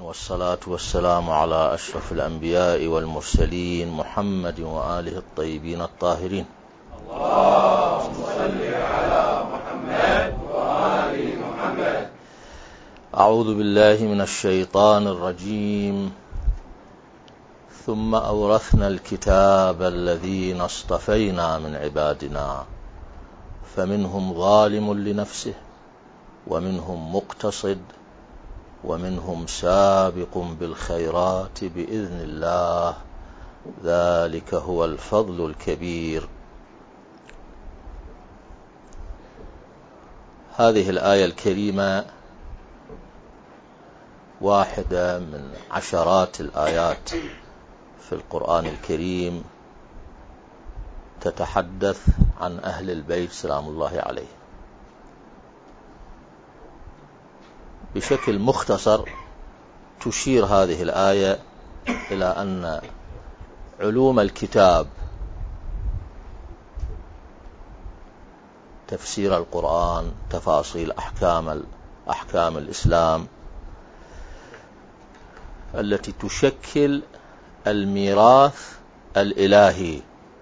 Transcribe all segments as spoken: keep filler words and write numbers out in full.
والصلاة والسلام على أشرف الأنبياء والمرسلين محمد وآله الطيبين الطاهرين. اللهم صل على محمد وآل محمد. أعوذ بالله من الشيطان الرجيم. ثم أورثنا الكتاب الذين اصطفينا من عبادنا فمنهم ظالم لنفسه ومنهم مقتصد ومنهم سابق بالخيرات بإذن الله ذلك هو الفضل الكبير. هذه الآية الكريمة واحدة من عشرات الآيات في القرآن الكريم تتحدث عن أهل البيت سلام الله عليه. بشكل مختصر تشير هذه الآية إلى أن علوم الكتاب، تفسير القرآن، تفاصيل أحكام أحكام الإسلام التي تشكل الميراث الإلهي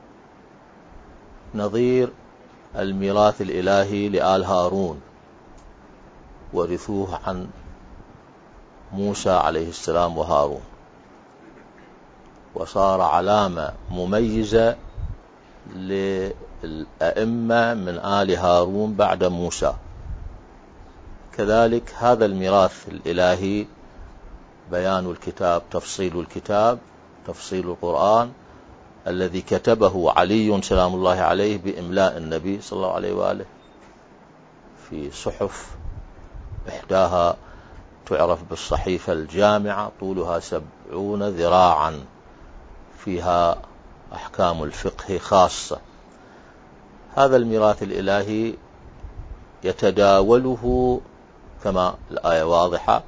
نظير الميراث الإلهي لآل هارون، ورثوه عن موسى عليه السلام وهارون، وصار علامة مميزة للأئمة من آل هارون بعد موسى. كذلك هذا الميراث الإلهي بيان الكتاب، تفصيل الكتاب، تفصيل القرآن الذي كتبه علي سلام الله عليه بإملاء النبي صلى الله عليه وآله في صحف، إحداها تعرف بالصحيفة الجامعة طولها سبعون ذراعا فيها أحكام الفقه خاصة. هذا الميراث الإلهي يتداوله كما الآية واضحة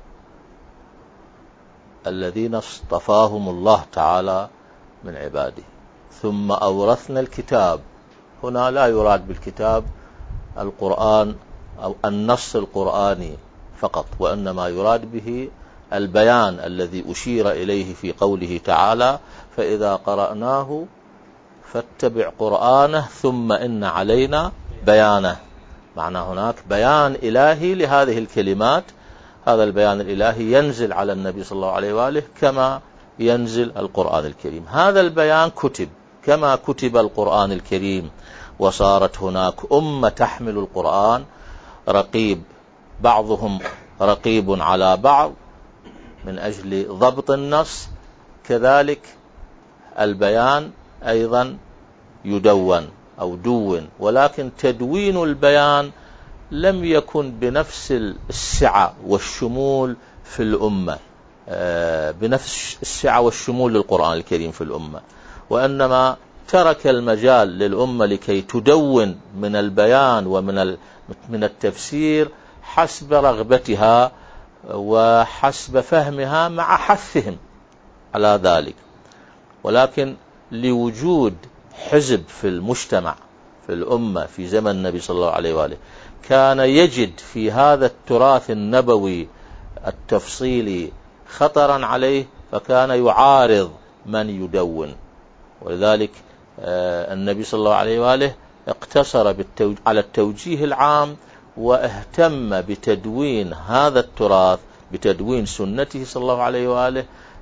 الذين اصطفاهم الله تعالى من عباده. ثم أورثنا الكتاب، هنا لا يراد بالكتاب القرآن أو النص القرآني فقط، وإنما يراد به البيان الذي أشير إليه في قوله تعالى فإذا قرأناه فاتبع قرآنه ثم إن علينا بيانه. معنى هناك بيان إلهي لهذه الكلمات. هذا البيان الإلهي ينزل على النبي صلى الله عليه وآله كما ينزل القرآن الكريم. هذا البيان كتب كما كتب القرآن الكريم، وصارت هناك أمة تحمل القرآن، رقيب، بعضهم رقيب على بعض من أجل ضبط النص. كذلك البيان أيضا يدون أو دون، ولكن تدوين البيان لم يكن بنفس السعة والشمول في الأمة، بنفس السعة والشمول للقرآن الكريم في الأمة، وإنما ترك المجال للأمة لكي تدون من البيان ومن من التفسير حسب رغبتها وحسب فهمها مع حثهم على ذلك. ولكن لوجود حزب في المجتمع في الأمة في زمن النبي صلى الله عليه وآله كان يجد في هذا التراث النبوي التفصيلي خطرا عليه، فكان يعارض من يدون. ولذلك النبي صلى الله عليه وآله اقتصر على التوجيه العام واهتم بتدوين هذا التراث، بتدوين سنته صلى الله عليه وآله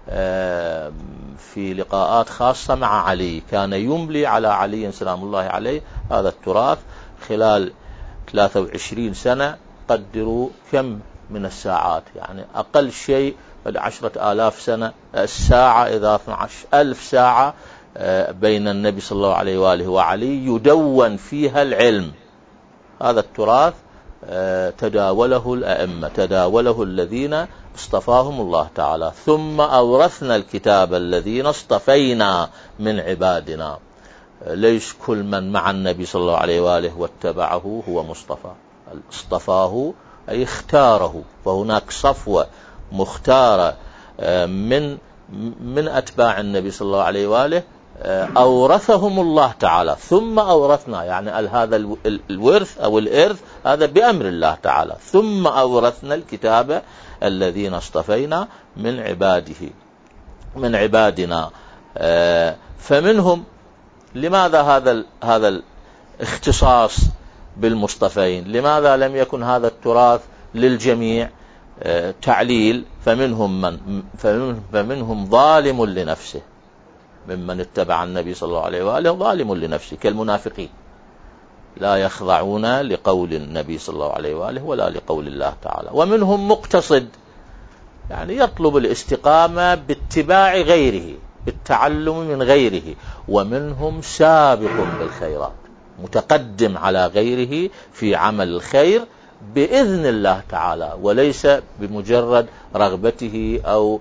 في لقاءات خاصة مع علي. كان يملي على علي سلام الله عليه هذا التراث خلال ثلاثة وعشرين سنة. قدروا كم من الساعات، يعني أقل شيء عشرة آلاف سنة الساعة إذا اثني عشر ألف ساعة بين النبي صلى الله عليه وآله وعلي يدون فيها العلم. هذا التراث تداوله الأئمة، تداوله الذين اصطفاهم الله تعالى. ثم أورثنا الكتاب الذين اصطفينا من عبادنا. ليش كل من مع النبي صلى الله عليه وآله واتبعه هو مصطفى؟ اصطفاه أي اختاره، فهناك صفوة مختارة من من أتباع النبي صلى الله عليه وآله أورثهم الله تعالى، ثم أورثنا، يعني هذا الورث أو الإرث هذا بأمر الله تعالى. ثم أورثنا الكتاب الذين اصطفينا من عباده من عبادنا. فمنهم، لماذا هذا هذا الاختصاص بالمصطفين؟ لماذا لم يكن هذا التراث للجميع؟ تعليل: فمنهم من فمنهم ظالم لنفسه، ممن اتبع النبي صلى الله عليه وآله ظالم لنفسه، كالمنافقين لا يخضعون لقول النبي صلى الله عليه وآله ولا لقول الله تعالى. ومنهم مقتصد، يعني يطلب الاستقامة باتباع غيره، بالتعلم من غيره. ومنهم سابق بالخيرات، متقدم على غيره في عمل الخير بإذن الله تعالى، وليس بمجرد رغبته أو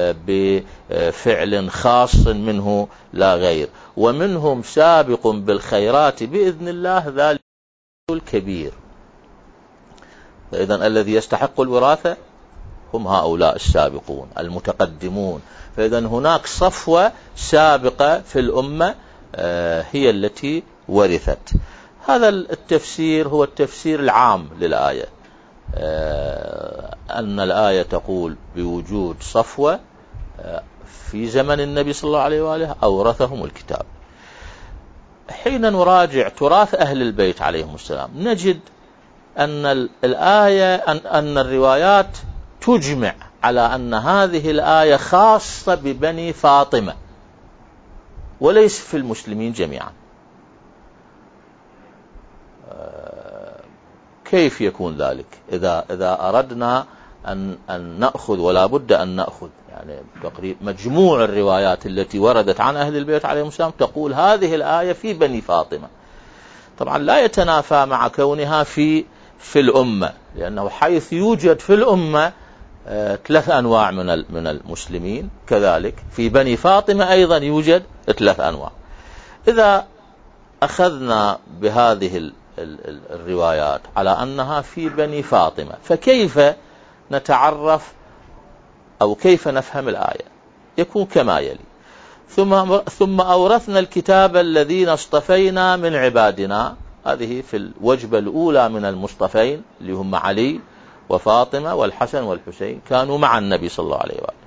بفعل خاص منه لا غير. ومنهم سابق بالخيرات بإذن الله، ذلك الكبير. فإذن الذي يستحق الوراثة هم هؤلاء السابقون المتقدمون. فإذن هناك صفوة سابقة في الأمة هي التي ورثت. هذا التفسير هو التفسير العام للآية، أن الآية تقول بوجود صفوة في زمن النبي صلى الله عليه وآله أورثهم الكتاب. حين نراجع تراث أهل البيت عليهم السلام نجد أن الآية أن, أن الروايات تجمع على أن هذه الآية خاصة ببني فاطمة وليس في المسلمين جميعا. كيف يكون ذلك؟ إذا إذا أردنا أن أن نأخذ، ولا بد أن نأخذ يعني تقريبا مجموع الروايات التي وردت عن أهل البيت عليهم السلام تقول هذه الآية في بني فاطمة. طبعا لا يتنافى مع كونها في في الأمة، لأنه حيث يوجد في الأمة ثلاث أنواع من من المسلمين، كذلك في بني فاطمة أيضا يوجد ثلاث أنواع. إذا أخذنا بهذه الروايات على أنها في بني فاطمة، فكيف نتعرف أو كيف نفهم الآية؟ يكون كما يلي: ثم ثم أورثنا الكتاب الذين اصطفينا من عبادنا. هذه في الوجبة الأولى من المصطفين اللي هم علي وفاطمة والحسن والحسين، كانوا مع النبي صلى الله عليه وآله.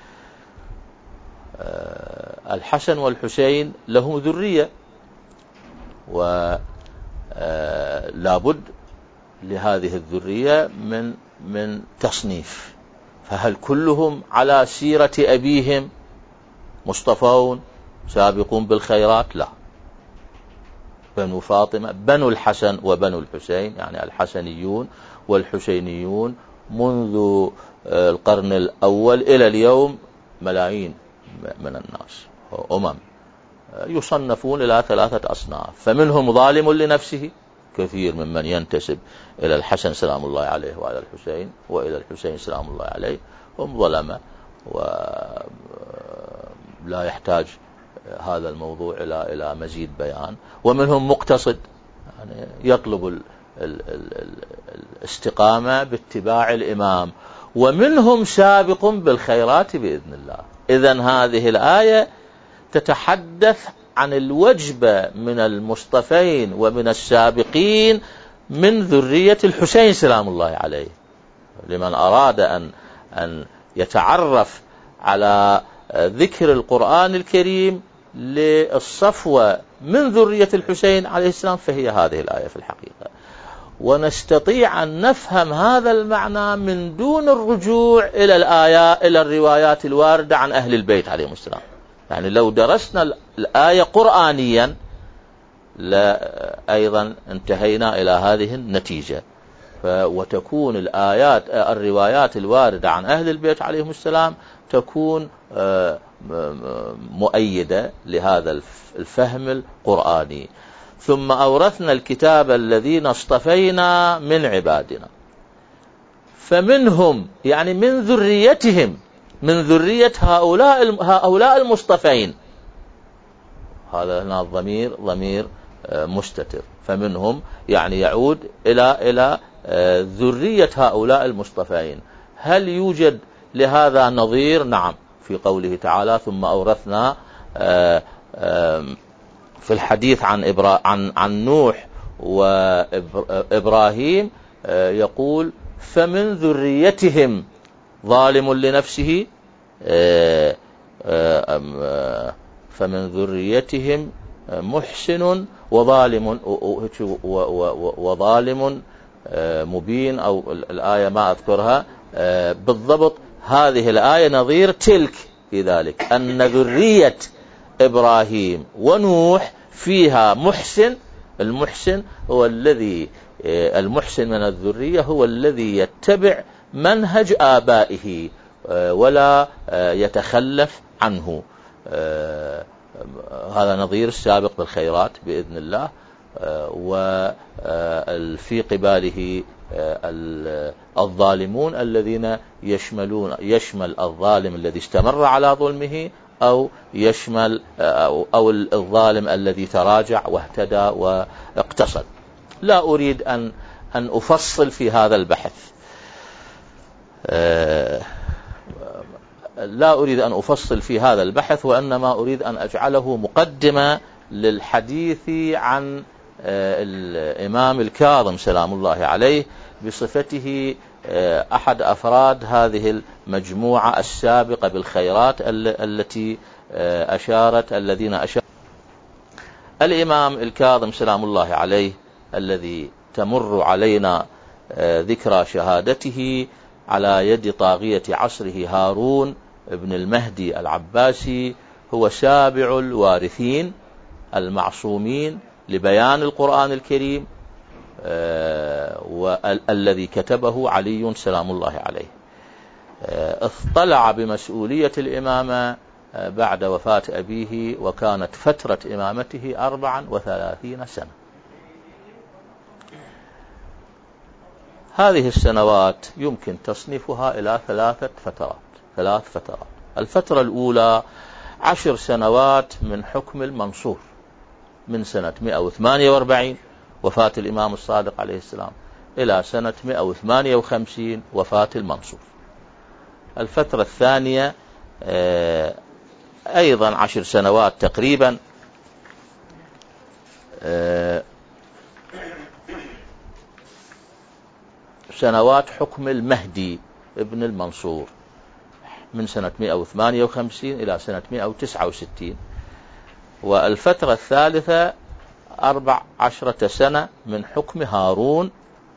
الحسن والحسين لهم ذرية، ولا بد لهذه الذرية من من تصنيف. فهل كلهم على سيرة أبيهم مصطفون سابقون بالخيرات؟ لا. بنو فاطمة، بنو الحسن وبنو الحسين، يعني الحسنيون والحسينيون منذ القرن الأول إلى اليوم ملايين من الناس، أمم يصنفون إلى ثلاثة أصناف. فمنهم ظالم لنفسه، كثير ممن ينتسب إلى الحسن سلام الله عليه وعلى الحسين وإلى الحسين سلام الله عليه هم ظلمة، ولا يحتاج هذا الموضوع إلى إلى مزيد بيان. ومنهم مقتصد، يعني يطلب ال ال ال الاستقامة باتباع الإمام. ومنهم سابق بالخيرات بإذن الله. إذن هذه الآية تتحدث عن الوجبة من المصطفين ومن السابقين من ذرية الحسين سلام الله عليه. لمن أراد أن أن يتعرف على ذكر القرآن الكريم للصفوة من ذرية الحسين عليه السلام فهي هذه الآية في الحقيقة. ونستطيع أن نفهم هذا المعنى من دون الرجوع إلى الآيات إلى الروايات الواردة عن أهل البيت عليهم السلام. يعني لو درسنا الآية قرآنيا لا أيضا انتهينا إلى هذه النتيجة. وتكون الآيات الروايات الواردة عن أهل البيت عليهم السلام تكون مؤيدة لهذا الفهم القرآني. ثم أورثنا الكتاب الذين اصطفينا من عبادنا. فمنهم يعني من ذريتهم، من ذرية هؤلاء هؤلاء المصطفين. هذا هنا الضمير ضمير مستتر. فمنهم يعني يعود إلى إلى ذرية هؤلاء المصطفين. هل يوجد لهذا نظير؟ نعم، في قوله تعالى ثم أورثنا في الحديث عن إبرا عن عن نوح وإبراهيم يقول فمن ذريتهم ظالم لنفسه فمن ذريتهم محسن وظالم وظالم مبين، أو الآية ما أذكرها بالضبط. هذه الآية نظير تلك في ذلك أن ذرية إبراهيم ونوح فيها محسن. المحسن هو الذي المحسن من الذرية هو الذي يتبع منهج آبائه ولا يتخلف عنه. هذا نظير السابق بالخيرات بإذن الله. وفي قباله الظالمون الذين يشملون يشمل الظالم الذي استمر على ظلمه، أو يشمل أو الظالم الذي تراجع واهتدى واقتصد. لا أريد أن أن أفصل في هذا البحث، لا أريد أن أفصل في هذا البحث، وإنما أريد أن أجعله مقدمة للحديث عن الإمام الكاظم سلام الله عليه بصفته أحد أفراد هذه المجموعة السابقة بالخيرات التي أشارت الذين أشار. الإمام الكاظم سلام الله عليه الذي تمر علينا ذكرى شهادته على يد طاغية عصره هارون ابن المهدي العباسي هو سابع الوارثين المعصومين لبيان القرآن الكريم، والذي كتبه علي سلام الله عليه. اطلع بمسؤولية الإمامة بعد وفاة أبيه، وكانت فترة إمامته أربعا وثلاثين سنة. هذه السنوات يمكن تصنيفها إلى ثلاثة فترات ثلاث فترات الفترة الأولى عشر سنوات من حكم المنصور، من سنة مئة وثمانية وأربعين وفاة الإمام الصادق عليه السلام إلى سنة مئة وثمانية وخمسين وفاة المنصور. الفترة الثانية أيضا عشر سنوات تقريبا، سنوات حكم المهدي ابن المنصور من سنة مئة وثمانية وخمسين إلى سنة مئة وتسعة وستين. والفترة الثالثة أربع عشرة سنة من حكم هارون،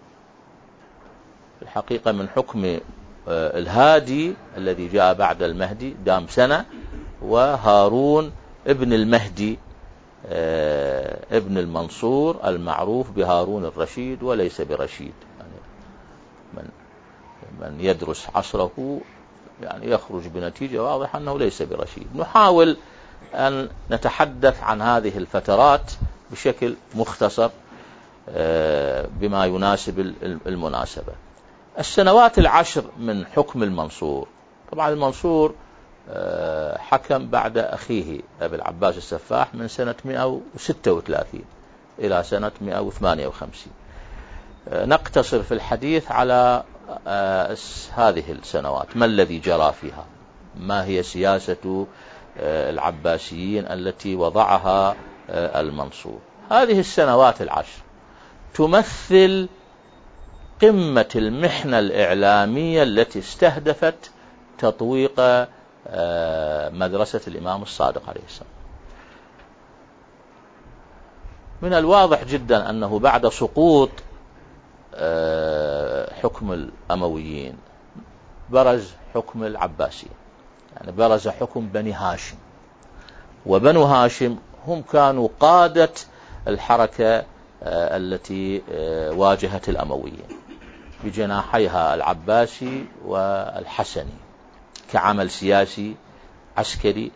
الحقيقة من حكم الهادي الذي جاء بعد المهدي دام سنة، وهارون ابن المهدي ابن المنصور المعروف بهارون الرشيد وليس برشيد. يعني من من يدرس عصره يعني يخرج بنتيجة واضحة أنه ليس برشيد. نحاول أن نتحدث عن هذه الفترات بشكل مختصر بما يناسب المناسبة. السنوات العشر من حكم المنصور، طبعا المنصور حكم بعد أخيه أبي العباس السفاح من سنة مئة وستة وثلاثين إلى سنة مئة وثمانية وخمسين. نقتصر في الحديث على هذه السنوات، ما الذي جرى فيها، ما هي سياسة العباسيين التي وضعها المنصور. هذه السنوات العشر تمثل قمة المحنة الإعلامية التي استهدفت تطويق مدرسة الإمام الصادق عليه السلام. من الواضح جدا أنه بعد سقوط حكم الأمويين برز حكم العباسيين، يعني برز حكم بني هاشم، وبنو هاشم هم كانوا قادة الحركة التي واجهت الأمويين بجناحيها العباسي والحسني كعمل سياسي عسكري،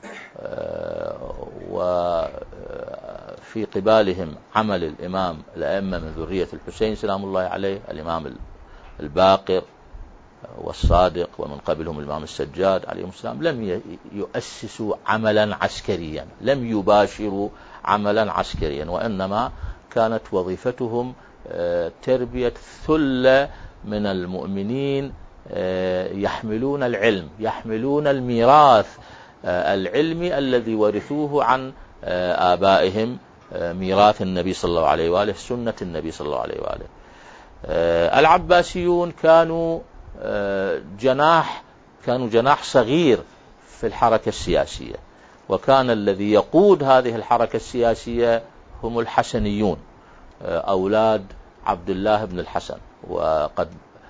وفي قبالهم عمل الإمام الأئمة من ذرية الحسين سلام الله عليه، الإمام الباقر والصادق، ومن قبلهم الإمام السجاد عليهم السلام. لم يؤسسوا عملا عسكريا، لم يباشروا عملا عسكريا، وإنما كانت وظيفتهم تربية ثلة من المؤمنين يحملون العلم، يحملون الميراث العلمي الذي ورثوه عن آبائهم، ميراث النبي صلى الله عليه وآله، سنة النبي صلى الله عليه وآله. العباسيون كانوا جناح كانوا جناح صغير في الحركة السياسية، وكان الذي يقود هذه الحركة السياسية هم الحسنيون، أولاد عبد الله بن الحسن، وقد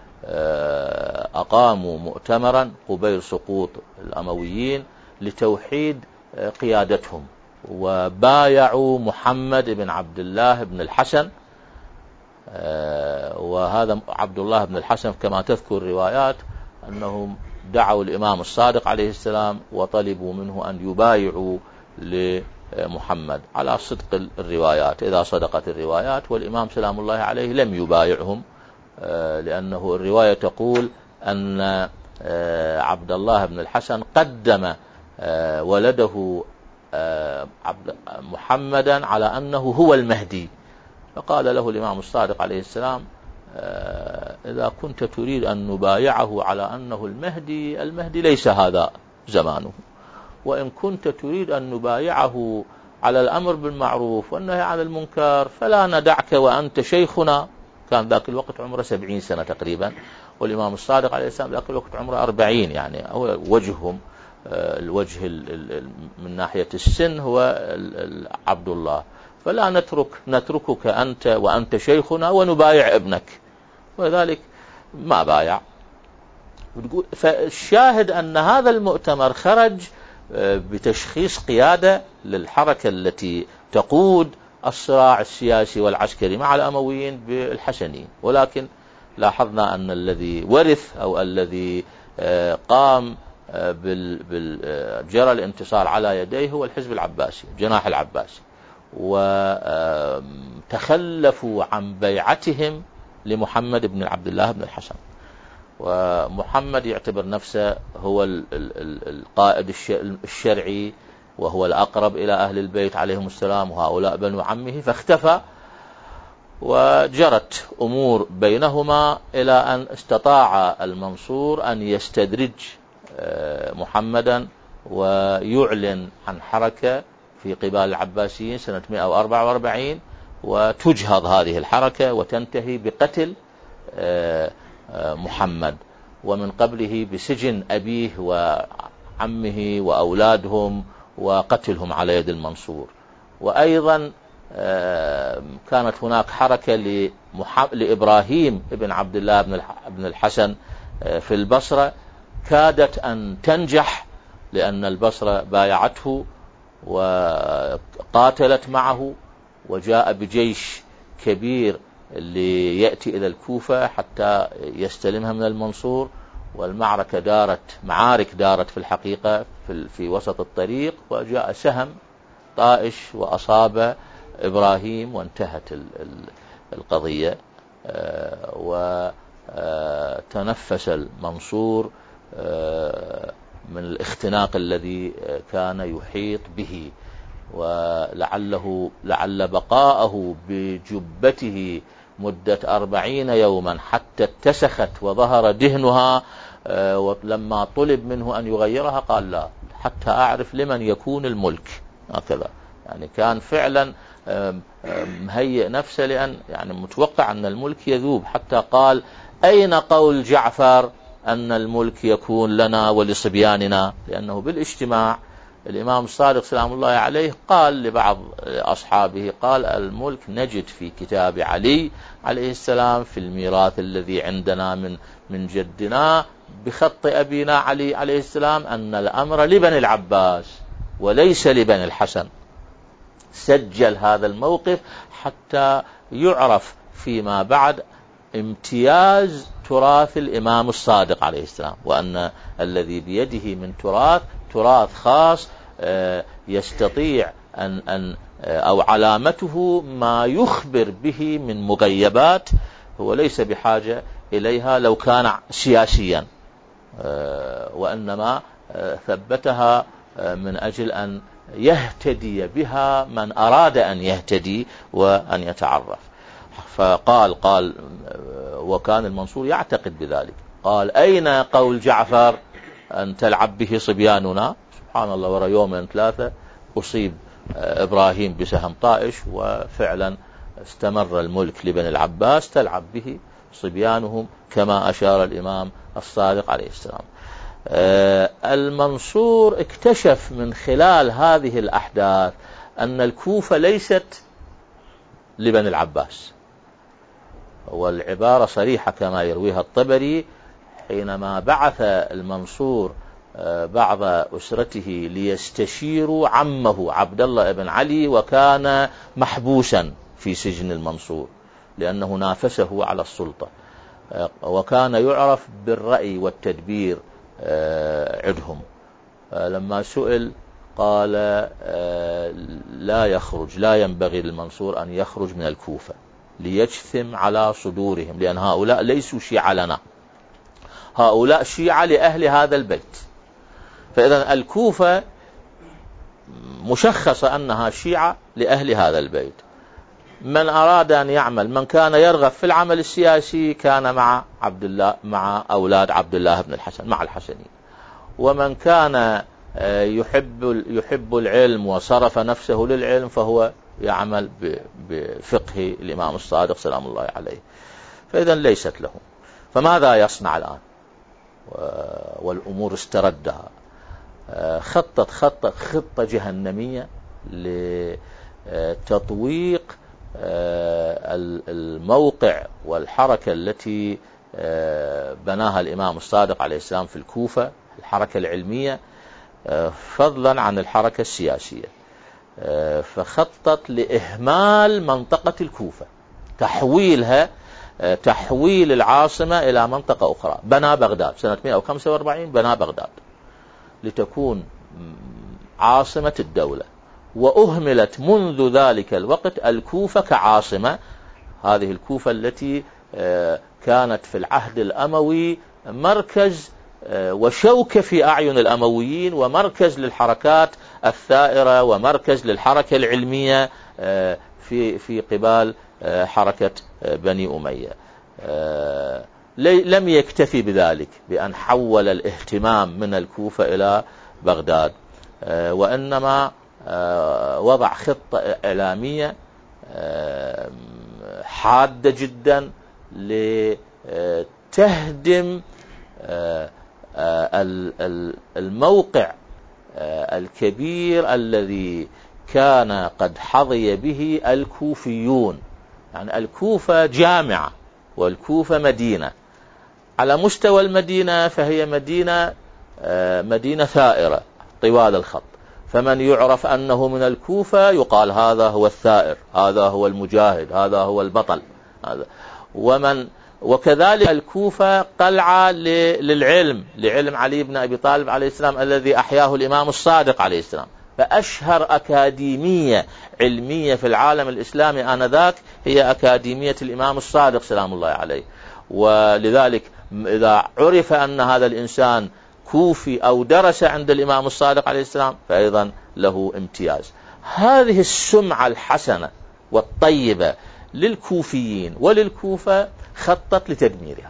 أقاموا مؤتمرا قبيل سقوط الأمويين لتوحيد قيادتهم، وبايعوا محمد بن عبد الله بن الحسن. وهذا عبد الله بن الحسن كما تذكر الروايات أنهم دعوا الإمام الصادق عليه السلام وطلبوا منه أن يبايعوا لمحمد على صدق الروايات إذا صدقت الروايات، والإمام سلام الله عليه لم يبايعهم، لأنه الرواية تقول أن عبد الله بن الحسن قدم ولده محمدا على أنه هو المهدي، فقال له الإمام الصادق عليه السلام: إذا كنت تريد أن نبايعه على أنه المهدي، المهدي ليس هذا زمانه، وإن كنت تريد أن نبايعه على الأمر بالمعروف والنهي عن المنكر فلا ندعك وأنت شيخنا. كان ذاك الوقت عمره سبعين سنة تقريبا، والإمام الصادق عليه السلام ذاك الوقت عمره أربعين، يعني هو وجههم الوجه من ناحية السن هو عبد الله، فلا نترك نتركك أنت وأنت شيخنا ونبايع ابنك، وذلك ما بايع. فالشاهد أن هذا المؤتمر خرج بتشخيص قيادة للحركة التي تقود الصراع السياسي والعسكري مع الأمويين بالحسنيين، ولكن لاحظنا أن الذي ورث أو الذي قام بالجرى الانتصار على يديه هو الحزب العباسي، جناح العباسي، وتخلفوا عن بيعتهم لمحمد بن عبد الله بن الحسن. ومحمد يعتبر نفسه هو القائد الشرعي وهو الأقرب إلى أهل البيت عليهم السلام، وهؤلاء بنو عمه، فاختفى، وجرت أمور بينهما إلى أن استطاع المنصور أن يستدرج محمدا ويعلن عن حركة في قبال العباسيين سنة مئة وأربعة وأربعين، وتجهض هذه الحركة وتنتهي بقتل محمد، ومن قبله بسجن أبيه وعمه وأولادهم وقتلهم على يد المنصور. وأيضا كانت هناك حركة لإبراهيم بن عبد الله بن الحسن في البصرة، كادت أن تنجح لأن البصرة بايعته وقاتلت معه، وجاء بجيش كبير ليأتي إلى الكوفة حتى يستلمها من المنصور، والمعركة دارت معارك دارت في الحقيقة في, في وسط الطريق، وجاء سهم طائش وأصاب إبراهيم وانتهت القضية، وتنفس المنصور من الاختناق الذي كان يحيط به، ولعله لعل بقاءه بجبته مدة أربعين يوما حتى اتسخت وظهر دهنها، ولما طلب منه أن يغيرها قال: لا، حتى أعرف لمن يكون الملك. هكذا يعني كان فعلا مهيئ نفسه، لأن يعني متوقع أن الملك يذوب، حتى قال: أين قول جعفر أن الملك يكون لنا ولصبياننا؟ لأنه بالاجتماع الإمام الصادق سلام الله عليه قال لبعض أصحابه، قال: الملك نجد في كتاب علي عليه السلام في الميراث الذي عندنا من من جدنا بخط أبينا علي عليه السلام أن الأمر لبني العباس وليس لبني الحسن. سجل هذا الموقف حتى يعرف فيما بعد امتياز تراث الإمام الصادق عليه السلام، وأن الذي بيده من تراث تراث خاص يستطيع أن أن أو علامته ما يخبر به من مغيبات هو ليس بحاجة إليها لو كان سياسيا، وإنما ثبتها من أجل أن يهتدي بها من أراد أن يهتدي وأن يتعرف. فقال قال وكان المنصور يعتقد بذلك، قال: أين قول جعفر أن تلعب به صبياننا. سبحان الله، ورا يومين ثلاثة أصيب إبراهيم بسهم طائش، وفعلا استمر الملك لبني العباس تلعب به صبيانهم كما أشار الإمام الصادق عليه السلام. المنصور اكتشف من خلال هذه الأحداث أن الكوفة ليست لبني العباس، والعبارة صريحة كما يرويها الطبري، حينما بعث المنصور بعض أسرته ليستشيروا عمه عبد الله بن علي، وكان محبوسا في سجن المنصور لأنه نافسه على السلطة، وكان يعرف بالرأي والتدبير عندهم. لما سئل قال لا يخرج، لا ينبغي للمنصور أن يخرج من الكوفة ليجثم على صدورهم، لأن هؤلاء ليسوا شيعة لنا، هؤلاء شيعة لأهل هذا البيت. فإذا الكوفة مشخصة أنها شيعة لأهل هذا البيت. من أراد أن يعمل، من كان يرغب في العمل السياسي كان مع عبد الله، مع أولاد عبد الله بن الحسن، مع الحسنين. ومن كان يحب يحب العلم وصرف نفسه للعلم فهو يعمل بفقه الإمام الصادق سلام الله عليه. فإذا ليست له. فماذا يصنع الآن؟ والأمور استردها. خطط خطة خطة جهنمية لتطويق الموقع والحركة التي بناها الإمام الصادق عليه السلام في الكوفة، الحركة العلمية فضلا عن الحركة السياسية. فخطط لإهمال منطقة الكوفة، تحويلها تحويل العاصمة إلى منطقة أخرى. بنى بغداد سنة مئة وخمسة وأربعين، بنى بغداد لتكون عاصمة الدولة، وأهملت منذ ذلك الوقت الكوفة كعاصمة. هذه الكوفة التي كانت في العهد الأموي مركز وشوكة في أعين الأمويين، ومركز للحركات الثائرة، ومركز للحركة العلمية في في قبال حركة بني أمية. لم يكتفي بذلك بأن حول الاهتمام من الكوفة إلى بغداد، وإنما وضع خطة إعلامية حادة جدا لتهدم الموقع الكبير الذي كان قد حظي به الكوفيون. يعني الكوفة جامعة، والكوفة مدينة. على مستوى المدينة فهي مدينة مدينة ثائرة طوال الخط، فمن يعرف أنه من الكوفة يقال هذا هو الثائر، هذا هو المجاهد، هذا هو البطل. هذا ومن وكذلك الكوفة قلعة للعلم، لعلم علي بن أبي طالب عليه السلام الذي أحياه الإمام الصادق عليه السلام. فأشهر أكاديمية علمية في العالم الإسلامي آنذاك هي أكاديمية الإمام الصادق سلام الله عليه. ولذلك إذا عرف أن هذا الإنسان كوفي أو درس عند الإمام الصادق عليه السلام فأيضا له امتياز. هذه السمعة الحسنة والطيبة للكوفيين وللكوفة خطط لتدميرها.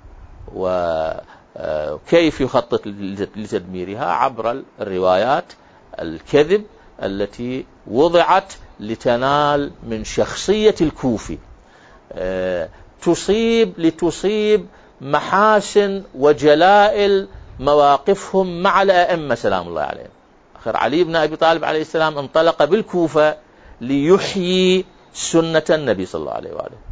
وكيف يخطط لتدميرها؟ عبر الروايات الكذب التي وضعت لتنال من شخصية الكوفي، تصيب لتصيب محاسن وجلائل مواقفهم مع الأئمة سلام الله عليهم. آخر علي بن أبي طالب عليه السلام انطلق بالكوفة ليحيي سنة النبي صلى الله عليه وآله،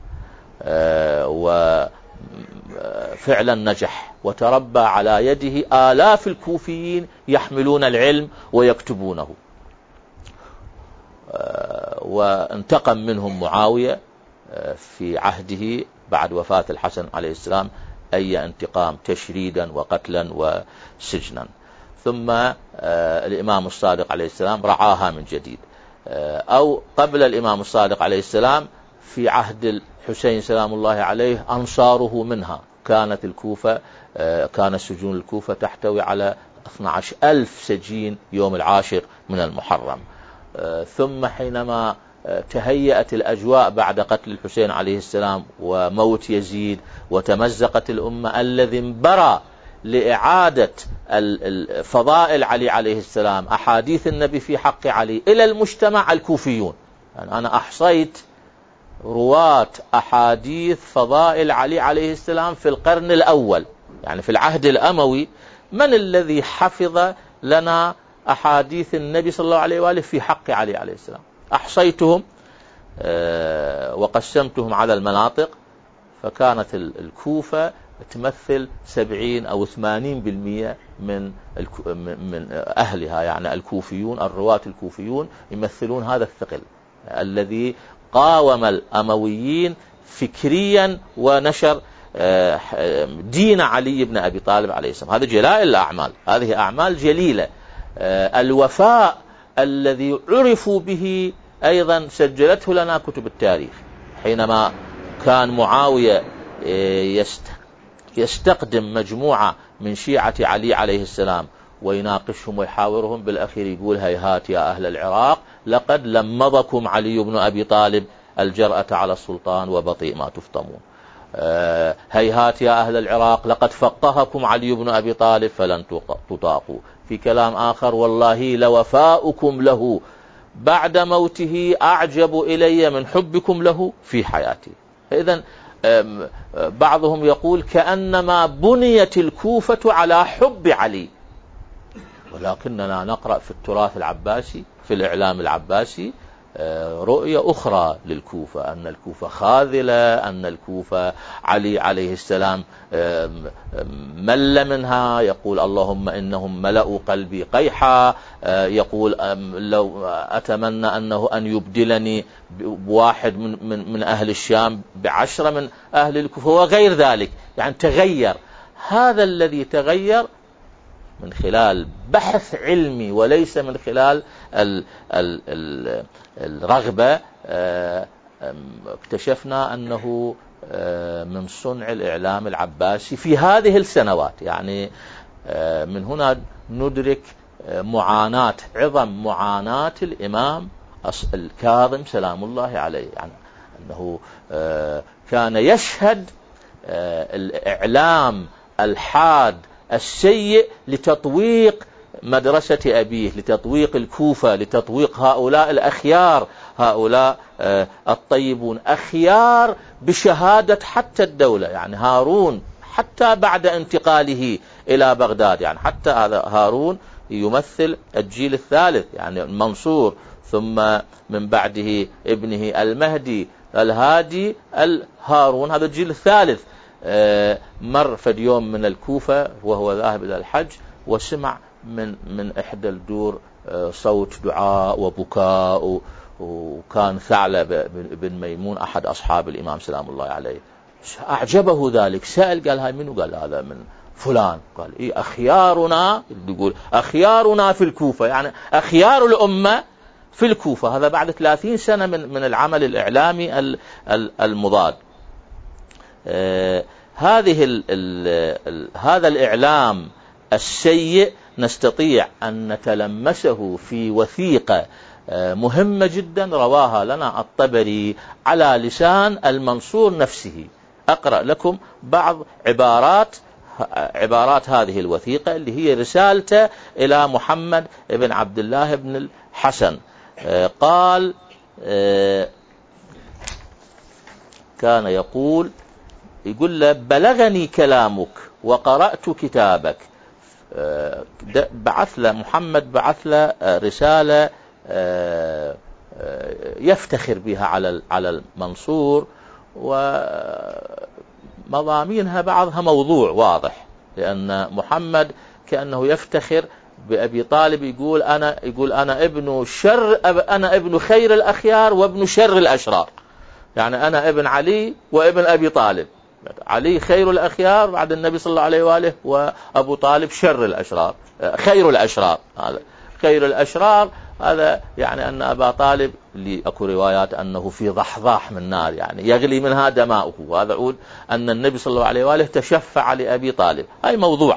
وفعلا نجح وتربى على يده آلاف الكوفيين يحملون العلم ويكتبونه. وانتقم منهم معاوية في عهده بعد وفاة الحسن عليه السلام أي انتقام، تشريدا وقتلا وسجنا. ثم الإمام الصادق عليه السلام رعاها من جديد، أو قبل الإمام الصادق عليه السلام في عهد الحسين سلام الله عليه أنصاره منها. كانت الكوفة كان سجون الكوفة تحتوي على اثني عشر ألف سجين يوم العاشر من المحرم. ثم حينما تهيأت الأجواء بعد قتل الحسين عليه السلام وموت يزيد وتمزقت الأمة، الذي انبرى لإعادة فضائل علي عليه السلام، أحاديث النبي في حق علي إلى المجتمع الكوفيون. يعني أنا أحصيت رواة أحاديث فضائل علي عليه السلام في القرن الأول، يعني في العهد الأموي، من الذي حفظ لنا أحاديث النبي صلى الله عليه وآله في حق علي عليه السلام؟ أحصيتهم وقسمتهم على المناطق، فكانت الكوفة تمثل سبعين أو ثمانين بالمئة من من أهلها، يعني الكوفيون، الرواة الكوفيون يمثلون هذا الثقل الذي قاوم الأمويين فكريا ونشر دين علي بن أبي طالب عليه السلام. هذا جلائل الأعمال، هذه أعمال جليلة. الوفاء الذي عرفوا به أيضا سجلته لنا كتب التاريخ، حينما كان معاوية يستقدم مجموعة من شيعة علي عليه السلام ويناقشهم ويحاورهم، بالأخير يقول: هيهات يا أهل العراق، لقد لمضكم علي بن أبي طالب الجرأة على السلطان وبطيء ما تفطمون. هيهات يا أهل العراق، لقد فقهكم علي بن أبي طالب فلن تطاقوا. في كلام آخر: والله لوفاؤكم له بعد موته أعجب إلي من حبكم له في حياتي. إذن بعضهم يقول كأنما بنيت الكوفة على حب علي، ولكننا نقرأ في التراث العباسي، في الإعلام العباسي، رؤية أخرى للكوفة، أن الكوفة خاذلة، أن الكوفة علي عليه السلام مل منها، يقول: اللهم إنهم ملأوا قلبي قيحا، يقول: لو أتمنى أنه أن يبدلني بواحد من, من, من أهل الشام بعشرة من أهل الكوفة وغير ذلك. يعني تغير. هذا الذي تغير من خلال بحث علمي وليس من خلال ال ال ال الرغبة. اكتشفنا أنه من صنع الإعلام العباسي في هذه السنوات. يعني من هنا ندرك معاناة، عظم معاناة الإمام الكاظم سلام الله عليه، يعني أنه كان يشهد الإعلام الحاد السيء لتطويق مدرسة أبيه، لتطويق الكوفة، لتطويق هؤلاء الأخيار، هؤلاء الطيبون، أخيار بشهادة حتى الدولة. يعني هارون حتى بعد انتقاله إلى بغداد، يعني حتى هذا هارون يمثل الجيل الثالث، يعني منصور، ثم من بعده ابنه المهدي الهادي الهارون، هذا الجيل الثالث. مر في اليوم من الكوفة وهو ذاهب إلى الحج، وسمع من من إحدى الدور صوت دعاء وبكاء، وكان ثعلب بن ميمون أحد أصحاب الإمام سلام الله عليه، أعجبه ذلك، سأل قال: هاي منو؟ قال: هذا من فلان. قال: إيه أخيارنا، يقول أخيارنا في الكوفة، يعني أخيار الأمة في الكوفة. هذا بعد ثلاثين سنة من من العمل الإعلامي المضاد. آه هذه ال ال ال هذا الإعلام السيء نستطيع أن نتلمسه في وثيقة آه مهمة جدا رواها لنا الطبري على لسان المنصور نفسه. أقرأ لكم بعض عبارات عبارات هذه الوثيقة اللي هي رسالته إلى محمد بن عبد الله بن الحسن. آه قال آه كان يقول يقول له: بلغني كلامك وقرأت كتابك. بعث له محمد بعث له رسالة يفتخر بها على على المنصور، ومضامينها بعضها موضوع واضح، لأن محمد كأنه يفتخر بأبي طالب، يقول أنا يقول أنا ابن شر أنا ابن خير الأخيار وابن شر الأشرار. يعني أنا ابن علي وابن أبي طالب، علي خير الأخيار بعد النبي صلى الله عليه وآله، وأبو طالب شر الأشرار، خير الأشرار. هذا خير الأشرار، هذا يعني أن أبا طالب اللي أكو روايات أنه في ضحضاح من نار، يعني يغلي منها دماؤه، وهذا عود أن النبي صلى الله عليه وآله تشفع لأبي طالب. هاي موضوعة.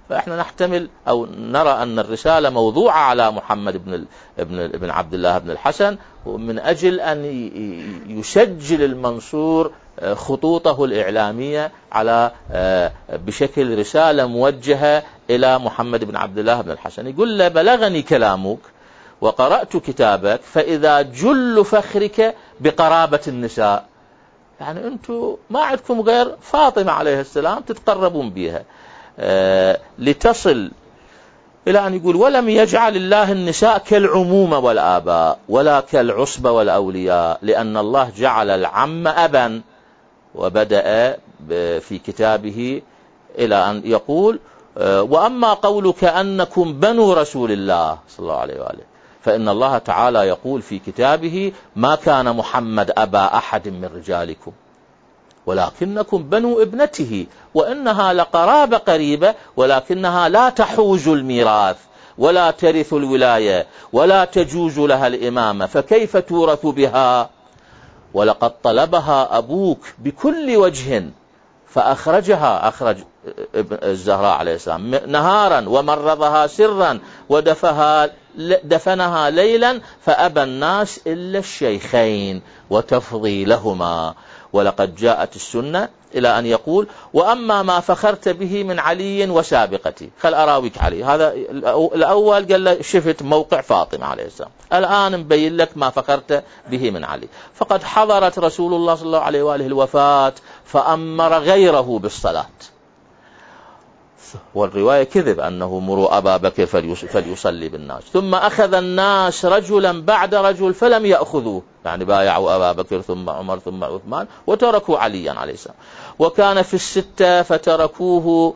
فإحنا نحتمل أو نرى أن الرسالة موضوعة على محمد بن ابن ابن عبد الله بن الحسن من أجل أن يسجل المنصور خطوطه الإعلامية على بشكل رسالة موجهة إلى محمد بن عبد الله بن الحسن. يقول له: بلغني كلامك وقرأت كتابك، فإذا جل فخرك بقرابة النساء، يعني أنتم ما عندكم غير فاطمة عليه السلام تتقربون بها، أه لتصل إلى أن يقول: ولم يجعل الله النساء كالعمومة والآباء ولا كالعصبة والأولياء، لأن الله جعل العم أبا. وبدأ في كتابه إلى أن يقول: أه وأما قولك أنكم بنو رسول الله صلى الله عليه وآله، فإن الله تعالى يقول في كتابه: ما كان محمد أبا أحد من رجالكم ولكنكم بنو ابنته، وإنها لقرابة قريبة، ولكنها لا تحوز الميراث ولا ترث الولاية ولا تجوز لها الإمامة، فكيف تورث بها؟ ولقد طلبها أبوك بكل وجه فأخرجها، أخرج الزهراء عليه السلام نهارا، ومرضها سرا، ودفها دفنها ليلا، فأبى الناس إلا الشيخين وتفضيلهما. ولقد جاءت السنة إلى أن يقول: وأما ما فخرت به من علي وسابقتي، خل أراويك علي. هذا الأول قال له: شفت موقع فاطمة عليه السلام، الآن مبين لك ما فخرت به من علي. فقد حضرت رسول الله صلى الله عليه وآله الوفاة فأمر غيره بالصلاة، والرواية كذب أنه مروا أبا بكر فليصلي بالناس، ثم أخذ الناس رجلا بعد رجل فلم يأخذوه، يعني بايعوا أبا بكر ثم عمر ثم عثمان وتركوا عليا عليه السلام. وكان في الستة فتركوه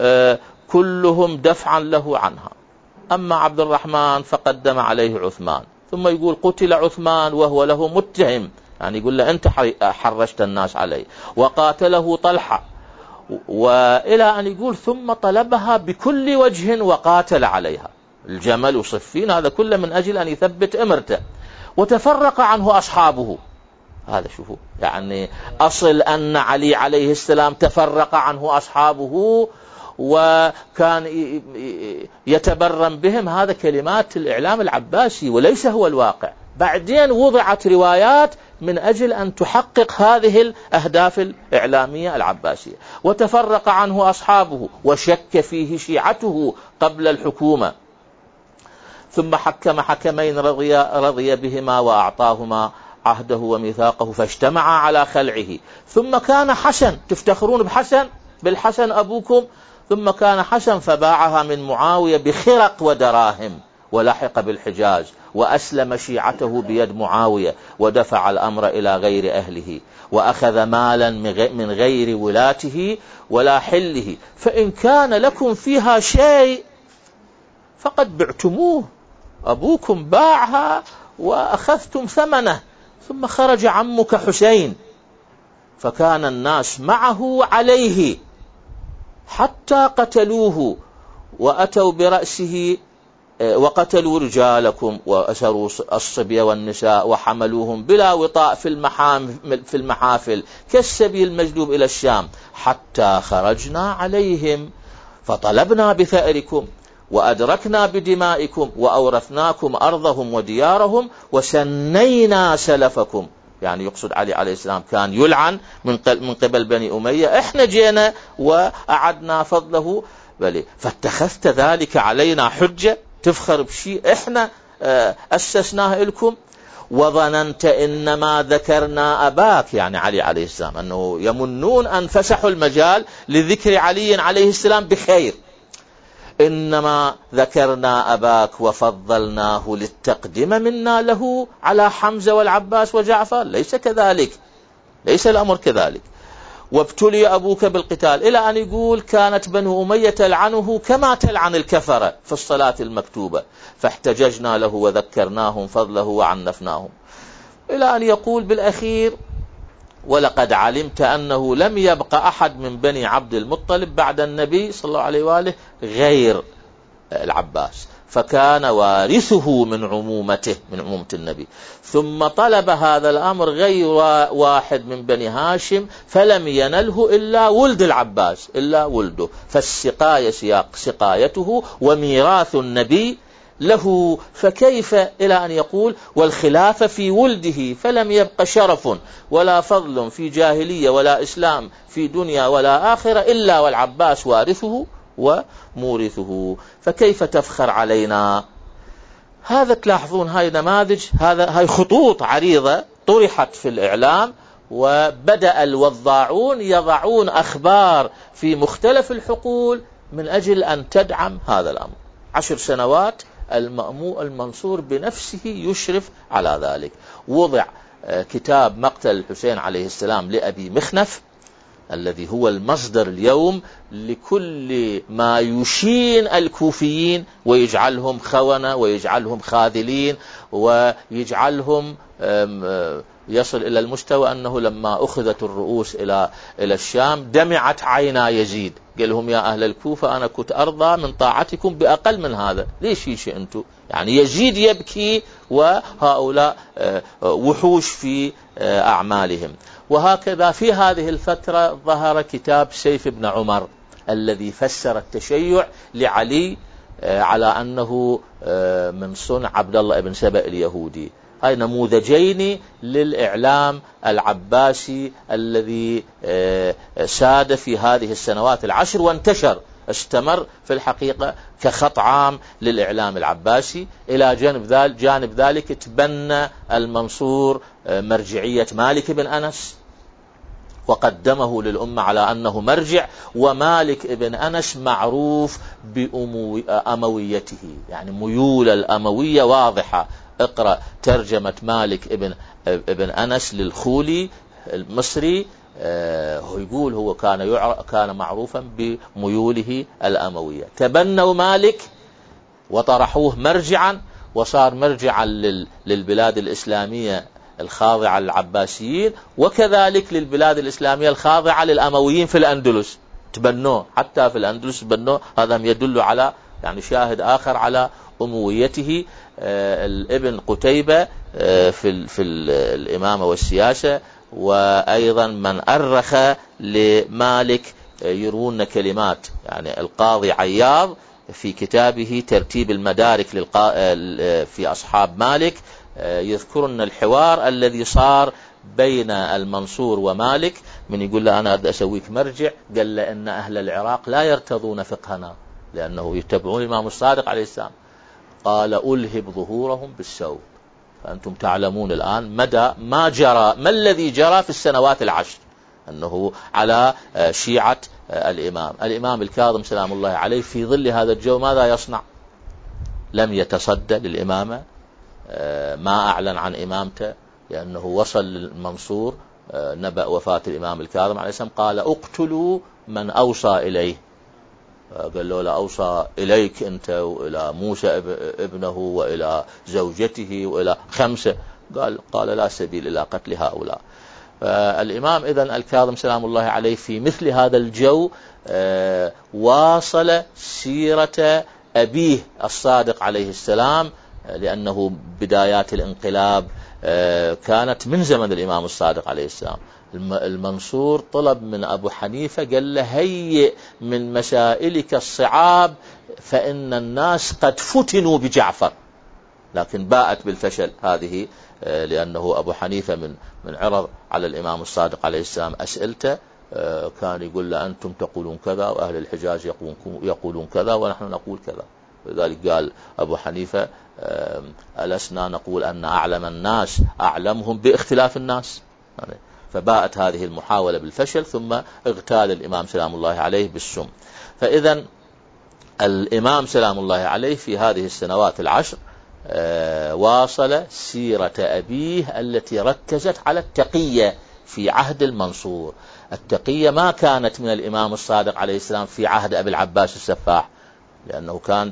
كلهم دفعا له عنها. أما عبد الرحمن فقدم عليه عثمان، ثم يقول: قتل عثمان وهو له متهم، يعني يقول له: أنت حرشت الناس عليه. وقاتله طلحة، وإلى أن يقول: ثم طلبها بكل وجه وقاتل عليها. الجمل وصفين هذا كله من أجل أن يثبت إمرته. وتفرق عنه أصحابه. هذا شوفوا، يعني أصل أن علي عليه السلام تفرق عنه أصحابه وكان يتبرم بهم، هذا كلمات الإعلام العباسي وليس هو الواقع. بعدين وضعت روايات من أجل أن تحقق هذه الأهداف الإعلامية العباسية. وتفرق عنه أصحابه وشك فيه شيعته قبل الحكومة، ثم حكم حكمين رضي, رضي بهما وأعطاهما عهده وميثاقه، فاجتمعا على خلعه. ثم كان حسن، تفتخرون بحسن بالحسن أبوكم، ثم كان حسن فباعها من معاوية بخرق ودراهم، ولحق بالحجاز وأسلم شيعته بيد معاوية، ودفع الأمر إلى غير أهله، وأخذ مالا من غير ولاته ولا حله، فإن كان لكم فيها شيء فقد بعتموه، أبوكم باعها وأخذتم ثمنه. ثم خرج عمك حسين، فكان الناس معه عليه حتى قتلوه، وأتوا برأسه وقتلوا رجالكم وأسروا الصبي والنساء وحملوهم بلا وطاء في المحافل كالسبي المجلوب إلى الشام، حتى خرجنا عليهم فطلبنا بثأركم وأدركنا بدمائكم وأورثناكم أرضهم وديارهم وسنينا سلفكم. يعني يقصد علي عليه السلام كان يلعن من قبل بني أمية، إحنا جينا وأعدنا فضله، بل فاتخذت ذلك علينا حجة، تفخر بشيء إحنا أسسناه لكم. وظننت إنما ذكرنا أباك، يعني علي عليه السلام، أنه يمنون أن فسحوا المجال لذكر علي عليه السلام بخير، إنما ذكرنا أباك وفضلناه للتقدم منا له على حمزة والعباس وجعفر. ليس كذلك، ليس الأمر كذلك. وابتلي أبوك بالقتال، إلى أن يقول: كانت بنو أمية تلعنه كما تلعن الكفرة في الصلاة المكتوبة، فاحتججنا له وذكرناهم فضله وعنفناهم، إلى أن يقول بالأخير: ولقد علمت أنه لم يبق أحد من بني عبد المطلب بعد النبي صلى الله عليه وآله غير العباس، فكان وارثه من عمومته من عمومة النبي. ثم طلب هذا الأمر غير واحد من بني هاشم فلم ينله إلا ولد العباس إلا ولده، فالسقاية سياق سقايته وميراث النبي له، فكيف إلى أن يقول والخلافة في ولده، فلم يبق شرف ولا فضل في جاهلية ولا إسلام في دنيا ولا آخرة إلا والعباس وارثه ومورثه، فكيف تفخر علينا؟ هذا تلاحظون هاي نماذج، هذا هاي خطوط عريضة طرحت في الإعلام، وبدأ الوضاعون يضعون أخبار في مختلف الحقول من أجل أن تدعم هذا الأمر. عشر سنوات المأمون المنصور بنفسه يشرف على ذلك. وضع كتاب مقتل الحسين عليه السلام لأبي مخنف الذي هو المصدر اليوم لكل ما يشين الكوفيين ويجعلهم خونة ويجعلهم خاذلين ويجعلهم يصل إلى المستوى أنه لما أخذت الرؤوس إلى إلى الشام دمعت عينا يزيد، قال لهم يا أهل الكوفة أنا كنت أرضى من طاعتكم بأقل من هذا، ليش شيء أنتم؟ يعني يزيد يبكي وهؤلاء وحوش في أعمالهم. وهكذا في هذه الفترة ظهر كتاب سيف بن عمر الذي فسر التشيع لعلي على أنه من صنع عبد الله بن سبأ اليهودي. هاي نموذجين للإعلام العباسي الذي ساد في هذه السنوات العشر وانتشر، استمر في الحقيقة كخط عام للإعلام العباسي. إلى جانب ذلك, جانب ذلك تبنى المنصور مرجعية مالك بن أنس وقدمه للأمة على أنه مرجع، ومالك بن أنس معروف بأمويته، يعني ميول الأموية واضحة. اقرأ ترجمة مالك ابن, ابن أنس للخولي المصري، هو يقول هو كان كان معروفا بميوله الأموية. تبنوا مالك وطرحوه مرجعا، وصار مرجعا للبلاد الإسلامية الخاضعة للعباسيين، وكذلك للبلاد الإسلامية الخاضعة للأمويين في الأندلس، تبنوه حتى في الأندلس تبنوه. هذا يدل على يعني شاهد آخر على أمويته. الابن قتيبة في في الإمامة والسياسة، وأيضا من أرخ لمالك يرون كلمات، يعني القاضي عياض في كتابه ترتيب المدارك في أصحاب مالك يذكرن الحوار الذي صار بين المنصور ومالك، من يقول له أنا أريد أسويك مرجع، قال له إن أهل العراق لا يرتضون فقهنا لأنه يتبعون الإمام الصادق عليه السلام، قال ألهب ظهورهم بالسوء. فأنتم تعلمون الآن مدى ما جرى، ما الذي جرى في السنوات العشر، أنه على شيعة الإمام الإمام الكاظم سلام الله عليه في ظل هذا الجو ماذا يصنع؟ لم يتصدى للإمامة، ما أعلن عن إمامته، لأنه وصل للمنصور نبأ وفاة الإمام الكاظم عليه السلام قال اقتلوا من أوصى إليه، قال له لا أوصى إليك أنت وإلى موسى ابنه وإلى زوجته وإلى خمسة، قال قال لا سبيل إلى قتل هؤلاء. الإمام إذن الكاظم سلام الله عليه في مثل هذا الجو واصل سيرة أبيه الصادق عليه السلام، لأنه بدايات الانقلاب كانت من زمن الإمام الصادق عليه السلام. المنصور طلب من أبو حنيفة قال له هيئ من مسائلك الصعاب فإن الناس قد فتنوا بجعفر، لكن باءت بالفشل هذه، لأنه أبو حنيفة من من عرض على الإمام الصادق عليه السلام أسئلته كان يقول له أنتم تقولون كذا وأهل الحجاز يقولون كذا ونحن نقول كذا. لذلك قال أبو حنيفة ألسنا نقول أن أعلم الناس أعلمهم باختلاف الناس، فباءت هذه المحاولة بالفشل، ثم اغتال الإمام سلام الله عليه بالسم. فإذا الإمام سلام الله عليه في هذه السنوات العشر واصل سيرة أبيه التي ركزت على التقية في عهد المنصور. التقية ما كانت من الإمام الصادق عليه السلام في عهد أبي العباس السفاح، لأنه كان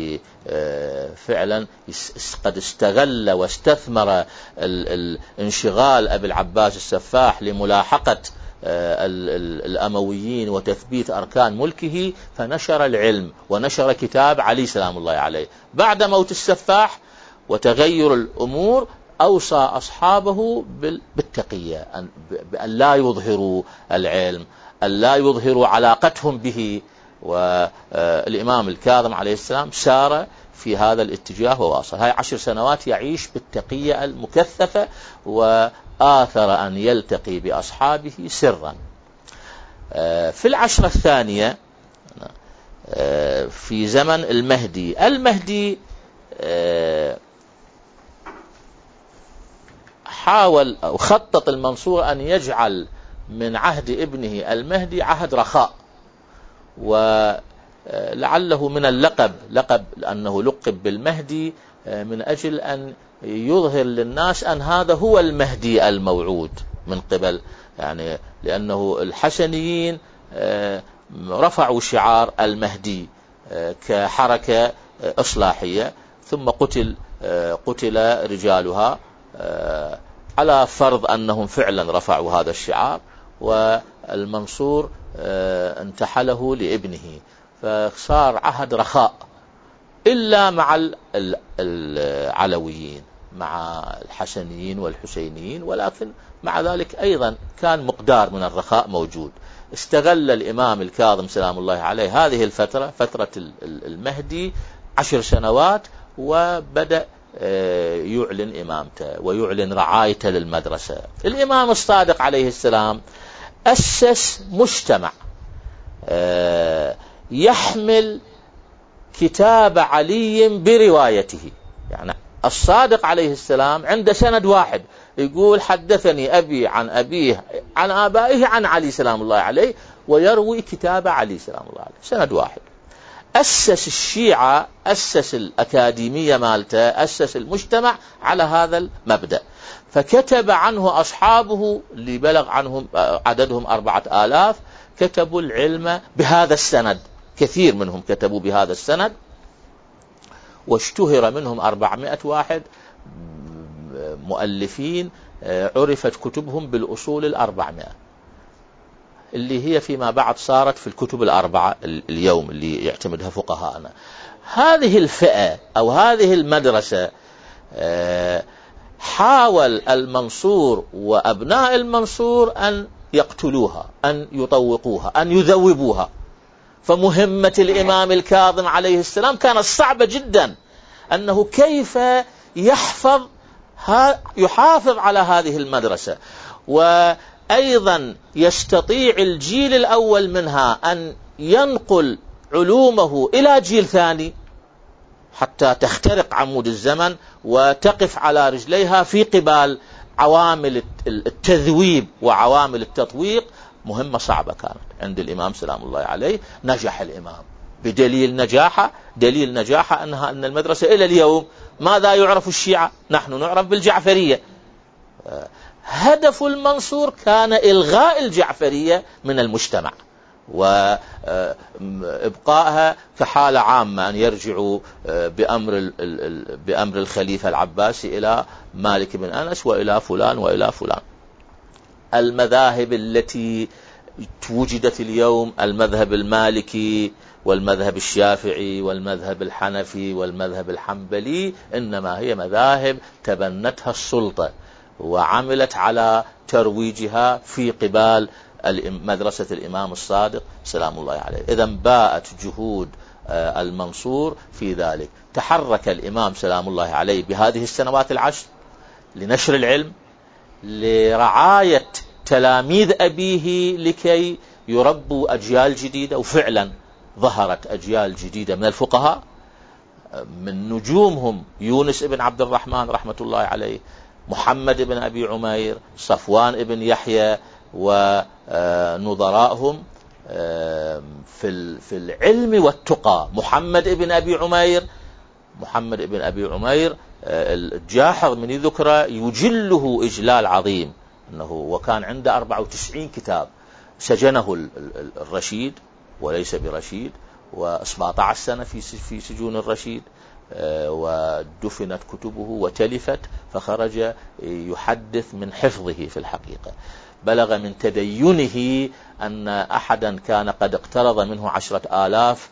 فعلا قد استغل واستثمر الانشغال أبي العباس السفاح لملاحقة الأمويين وتثبيت أركان ملكه، فنشر العلم ونشر كتاب علي سلام الله عليه. بعد موت السفاح وتغير الأمور أوصى أصحابه بالتقية، بأن لا يظهروا العلم، أن لا يظهروا علاقتهم به. والإمام الكاظم عليه السلام سار في هذا الاتجاه وواصل. هاي عشر سنوات يعيش بالتقية المكثفة، وآثر أن يلتقي بأصحابه سرا. في العشرة الثانية في زمن المهدي، المهدي حاول أو خطط المنصور أن يجعل من عهد ابنه المهدي عهد رخاء، ولعله من اللقب لقب لأنه لقب بالمهدي من أجل أن يظهر للناس أن هذا هو المهدي الموعود من قبل، يعني لأنه الحسنيين رفعوا شعار المهدي كحركة إصلاحية، ثم قتل قتل رجالها على فرض أنهم فعلا رفعوا هذا الشعار، والمنصور انتحله لابنه، فصار عهد رخاء إلا مع العلويين، مع الحسنيين والحسينيين، ولكن مع ذلك أيضا كان مقدار من الرخاء موجود. استغل الإمام الكاظم سلام الله عليه هذه الفترة، فترة المهدي عشر سنوات، وبدأ يعلن إمامته ويعلن رعايته للمدرسة. الإمام الصادق عليه السلام أسس مجتمع يحمل كتاب علي بروايته، يعني الصادق عليه السلام عنده سند واحد يقول حدثني أبي عن أبيه عن آبائه عن علي سلام الله عليه، ويروي كتاب علي سلام الله عليه، سند واحد. أسس الشيعة، أسس الأكاديمية مالته، أسس المجتمع على هذا المبدأ، فكتب عنه أصحابه اللي بلغ عنهم عددهم أربعة آلاف، كتبوا العلم بهذا السند، كثير منهم كتبوا بهذا السند، واشتهر منهم أربعمائة واحد مؤلفين عرفت كتبهم بالأصول الأربعمائة، اللي هي فيما بعد صارت في الكتب الأربعة اليوم اللي يعتمدها فقهاءنا. هذه الفئة أو هذه المدرسة حاول المنصور وأبناء المنصور أن يقتلوها، أن يطوقوها، أن يذوبوها. فمهمة الإمام الكاظم عليه السلام كانت صعبة جدا، أنه كيف يحفظ يحافظ على هذه المدرسة، وأيضا يستطيع الجيل الأول منها أن ينقل علومه إلى جيل ثاني حتى تخترق عمود الزمن وتقف على رجليها في قبال عوامل التذويب وعوامل التطويق. مهمة صعبة كانت عند الإمام سلام الله عليه. نجح الإمام بدليل نجاحه، دليل نجاحه أنها أن المدرسة إلى اليوم ماذا يعرف الشيعة؟ نحن نعرف بالجعفرية. هدف المنصور كان إلغاء الجعفرية من المجتمع وإبقائها كحالة عامة، أن يرجعوا بأمر بأمر الخليفة العباسي إلى مالك بن أنس وإلى فلان وإلى فلان. المذاهب التي وجدت اليوم، المذهب المالكي والمذهب الشافعي والمذهب الحنفي والمذهب الحنبلي، إنما هي مذاهب تبنتها السلطة وعملت على ترويجها في قبال مدرسة الإمام الصادق سلام الله عليه. إذن باءت جهود المنصور في ذلك. تحرك الإمام سلام الله عليه بهذه السنوات العشر لنشر العلم، لرعاية تلاميذ أبيه لكي يربوا أجيال جديدة، وفعلا ظهرت أجيال جديدة من الفقهاء، من نجومهم يونس ابن عبد الرحمن رحمة الله عليه، محمد ابن أبي عمير، صفوان ابن يحيى، ونظرائهم في في العلم والتقى. محمد ابن أبي عمير محمد ابن أبي عمير الجاحظ من ذكره يجله إجلال عظيم، أنه وكان عنده أربعة وتسعين كتاب، سجنه الرشيد وليس برشيد، وسبعة عشر سنة في في سجون الرشيد، ودفنت كتبه وتلفت، فخرج يحدث من حفظه في الحقيقة. بلغ من تدينه أن أحدا كان قد اقترض منه عشرة آلاف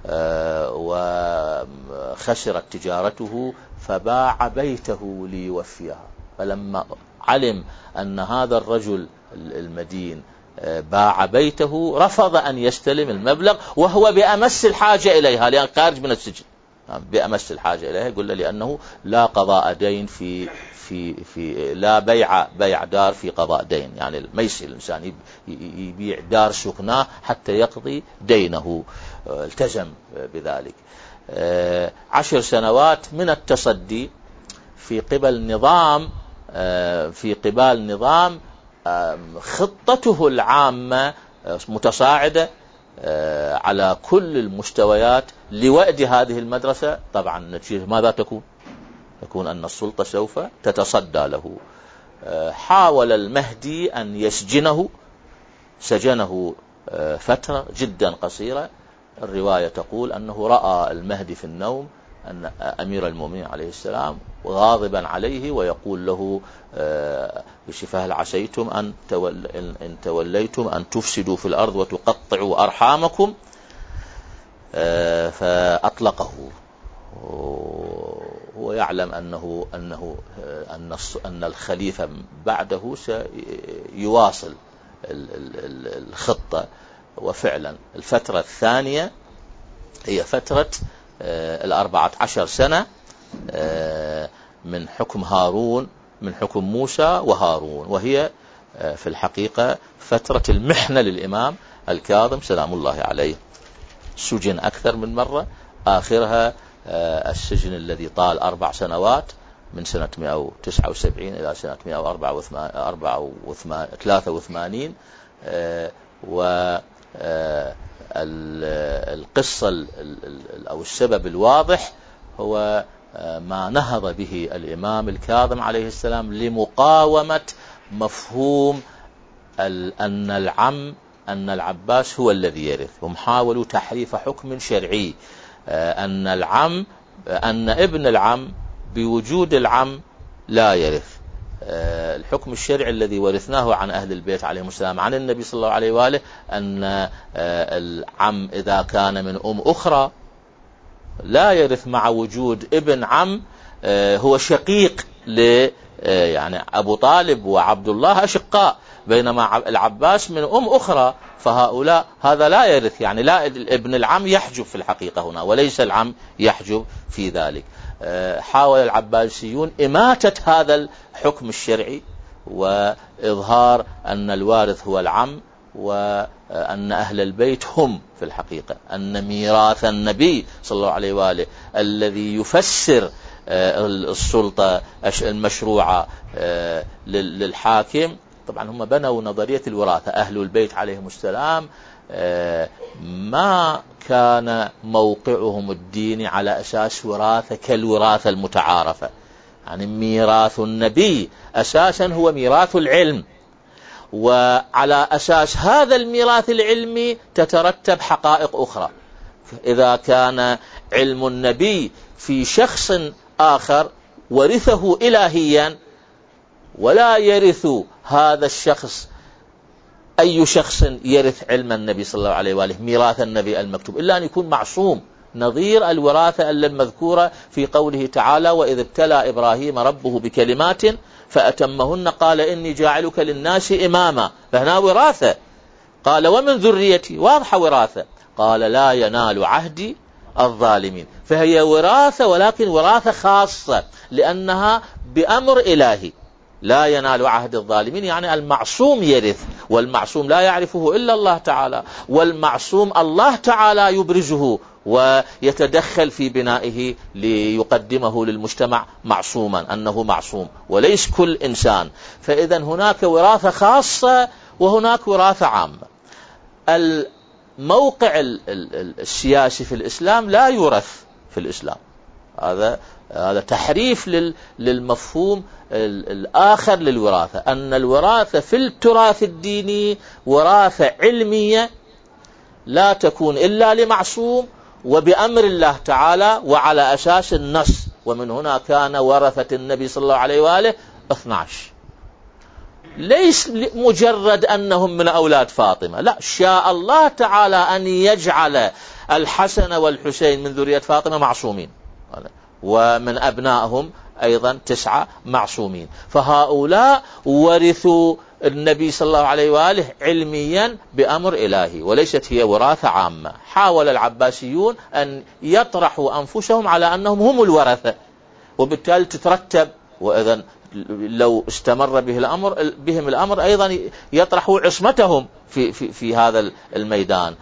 وخسرت تجارته فباع بيته ليوفيها، فلما علم أن هذا الرجل المدين باع بيته رفض أن يستلم المبلغ وهو بأمس الحاجة إليها، لأن خارج من السجن بأمس الحاجة إليها. يقول لأنه لا قضاء دين في في في لا بيع بيع دار في قضاء دين، يعني ما يصير الإنسان يبيع دار سكناه حتى يقضي دينه، التزم بذلك. عشر سنوات من التصدي في قبل نظام في قبال نظام خطته العامة متصاعدة على كل المستويات لوأد هذه المدرسة. طبعا النتيجة ماذا تكون؟ تكون أن السلطة سوف تتصدى له. حاول المهدي أن يسجنه، سجنه فترة جدا قصيرة. الرواية تقول أنه رأى المهدي في النوم أن أمير المؤمنين عليه السلام غاضبا عليه ويقول له بشفاه عسيتم أن تول إن توليتم أن تفسدوا في الأرض وتقطعوا أرحامكم، فأطلقه. هو يعلم أنه أنه أن أن الخليفة بعده سيواصل الخطة. وفعلا الفترة الثانية هي فترة الأربعة عشر سنة من حكم هارون من حكم موسى وهارون، وهي في الحقيقة فترة المحنة للإمام الكاظم سلام الله عليه. سجن أكثر من مرة، آخرها السجن الذي طال أربع سنوات من سنة مئة وتسعة وسبعين إلى سنة مئة وأربعة وثلاثة وثمانين. والقصة أو السبب الواضح هو ما نهض به الإمام الكاظم عليه السلام لمقاومة مفهوم أن العم أن العباس هو الذي يرث. هم حاولوا تحريف حكم شرعي أن العم أن ابن العم بوجود العم لا يرث. الحكم الشرعي الذي ورثناه عن أهل البيت عليهم السلام عن النبي صلى الله عليه وآله أن العم إذا كان من أم أخرى لا يرث مع وجود ابن عم هو شقيق ل يعني أبو طالب وعبد الله أشقاء، بينما العباس من أم أخرى، فهؤلاء هذا لا يرث. يعني لا ابن العم يحجب في الحقيقة هنا وليس العم يحجب في ذلك. حاول العباسيون إماتة هذا الحكم الشرعي وإظهار أن الوارث هو العم، وأن أهل البيت هم في الحقيقة أن ميراث النبي صلى الله عليه وآله الذي يفسر السلطة المشروعة للحاكم. طبعا هم بنوا نظرية الوراثة. أهل البيت عليهم السلام ما كان موقعهم الديني على أساس وراثة كالوراثة المتعارفة. يعني ميراث النبي أساسا هو ميراث العلم، وعلى أساس هذا الميراث العلمي تترتب حقائق أخرى. إذا كان علم النبي في شخص آخر ورثه إلهيا، ولا يرث هذا الشخص أي شخص يرث علم النبي صلى الله عليه وآله ميراث النبي المكتوب إلا أن يكون معصوم، نظير الوراثة المذكورة في قوله تعالى: وإذ ابتلى إبراهيم ربه بكلمات فأتمهن قال إني جاعلك للناس إماما. فهنا وراثة. قال ومن ذريتي، واضحة وراثة. قال لا ينال عهدي الظالمين. فهي وراثة، ولكن وراثة خاصة لأنها بأمر إلهي. لا ينال عهد الظالمين يعني المعصوم يرث، والمعصوم لا يعرفه إلا الله تعالى، والمعصوم الله تعالى يبرزه ويتدخل في بنائه ليقدمه للمجتمع معصوما أنه معصوم، وليس كل إنسان. فإذا هناك وراثة خاصة وهناك وراثة عامة. الموقع السياسي في الإسلام لا يورث في الإسلام. هذا هذا تحريف للمفهوم الآخر للوراثة، أن الوراثة في التراث الديني وراثة علمية لا تكون إلا لمعصوم، وبأمر الله تعالى وعلى أساس النص. ومن هنا كان ورثة النبي صلى الله عليه وآله اثني عشر، ليس مجرد أنهم من أولاد فاطمة، لا، شاء الله تعالى أن يجعل الحسن والحسين من ذرية فاطمة معصومين، ومن أبنائهم أيضا تسعة معصومين. فهؤلاء ورثوا النبي صلى الله عليه وآله علميا بأمر إلهي، وليست هي وراثة عامة. حاول العباسيون أن يطرحوا أنفسهم على أنهم هم الورثة، وبالتالي تترتب، وإذن لو استمر به الأمر بهم الأمر أيضا يطرحوا عصمتهم في, في, في هذا الميدان.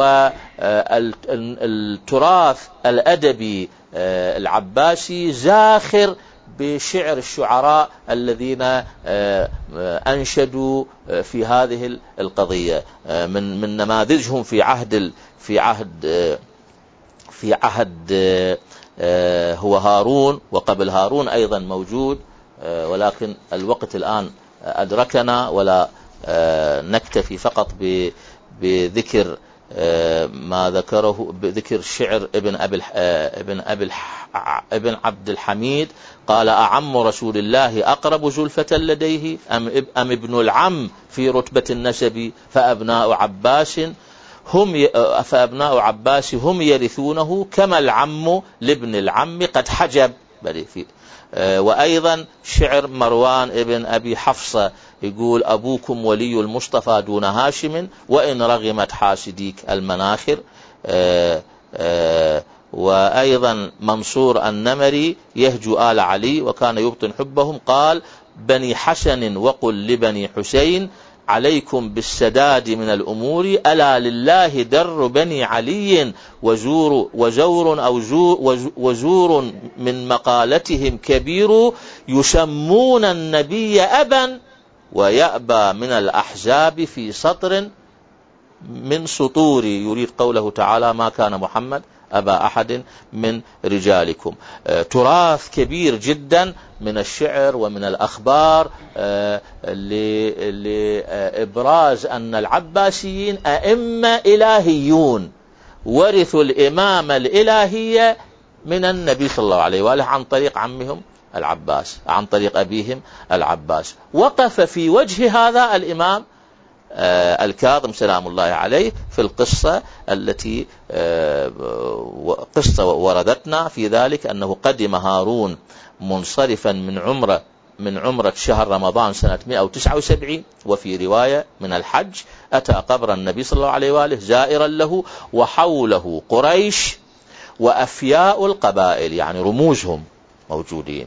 والتراث الأدبي العباسي زاخر بشعر الشعراء الذين أنشدوا في هذه القضية. من من نماذجهم في عهد في عهد في عهد هو هارون، وقبل هارون أيضا موجود، ولكن الوقت الآن أدركنا، ولا نكتفي فقط بذكر ما ذكره، بذكر شعر ابن أبي ابن أبي ابن عبد الحميد. قال: أعم رسول الله أقرب زلفة لديه أم أم ابن العم في رتبة النسب؟ فأبناء عباس هم فأبناء عباس هم يرثونه كما العم لابن العم قد حجب. وأيضا شعر مروان ابن أبي حفصة يقول: أبوكم ولي المصطفى دون هاشم وإن رغمت حاسديك المناخر. آآ آآ وأيضا منصور النمري يهجو آل علي وكان يبطن حبهم، قال: بني حسن وقل لبني حسين عليكم بالسداد من الأمور، ألا لله در بني علي وزور وزور أو وزور من مقالتهم كبير، يسمون النبي أبا ويأبى من الأحزاب في سطر من سطور. يريد قوله تعالى: ما كان محمد أبا أحد من رجالكم. تراث كبير جدا من الشعر ومن الأخبار لإبراز أن العباسيين أئمة إلهيون، ورثوا الإمامة الإلهية من النبي صلى الله عليه وآله عن طريق عمهم العباس، عن طريق أبيهم العباس. وقف في وجه هذا الإمام الكاظم سلام الله عليه في القصة التي قصة وردتنا في ذلك، أنه قدم هارون منصرفا من عمره من عمرة شهر رمضان سنة مئة وتسعة وسبعين، وفي رواية من الحج، أتى قبر النبي صلى الله عليه وآله زائرا له، وحوله قريش وأفياء القبائل، يعني رموزهم موجودين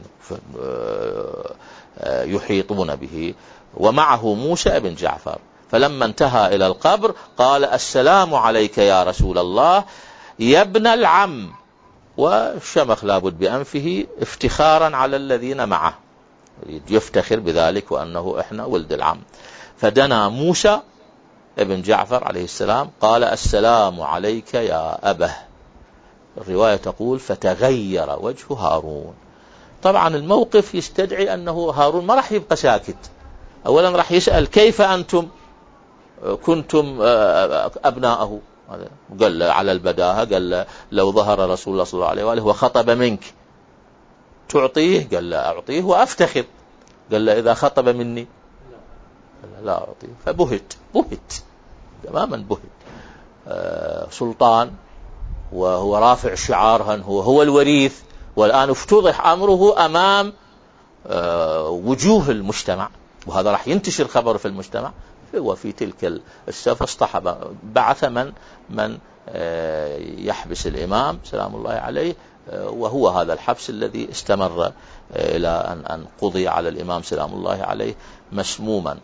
يحيطون به، ومعه موسى بن جعفر. فلما انتهى إلى القبر قال: السلام عليك يا رسول الله يا ابن العم، وشمخ لابد بأنفه افتخارا على الذين معه، يفتخر بذلك وأنه إحنا ولد العم. فدنا موسى ابن جعفر عليه السلام قال: السلام عليك يا أبه. الرواية تقول: فتغير وجه هارون. طبعا الموقف يستدعي أنه هارون ما راح يبقى ساكت، أولا راح يسأل: كيف أنتم كنتم أبناءه؟ قال له على البداهة، قال له: لو ظهر رسول الله صلى الله عليه وآله وخطب منك تعطيه؟ قال له: أعطيه وأفتخر. قال له: إذا خطب مني؟ قال له: لا أعطيه. فبهت بهت تماما، بهت. آه سلطان وهو رافع شعارها، هو هو الوريث، والآن افتضح أمره أمام آه وجوه المجتمع، وهذا راح ينتشر خبر في المجتمع. وفي تلك السفر اصطحب بعث من من يحبس الإمام سلام الله عليه، وهو هذا الحبس الذي استمر إلى أن قضي على الإمام سلام الله عليه مسموما.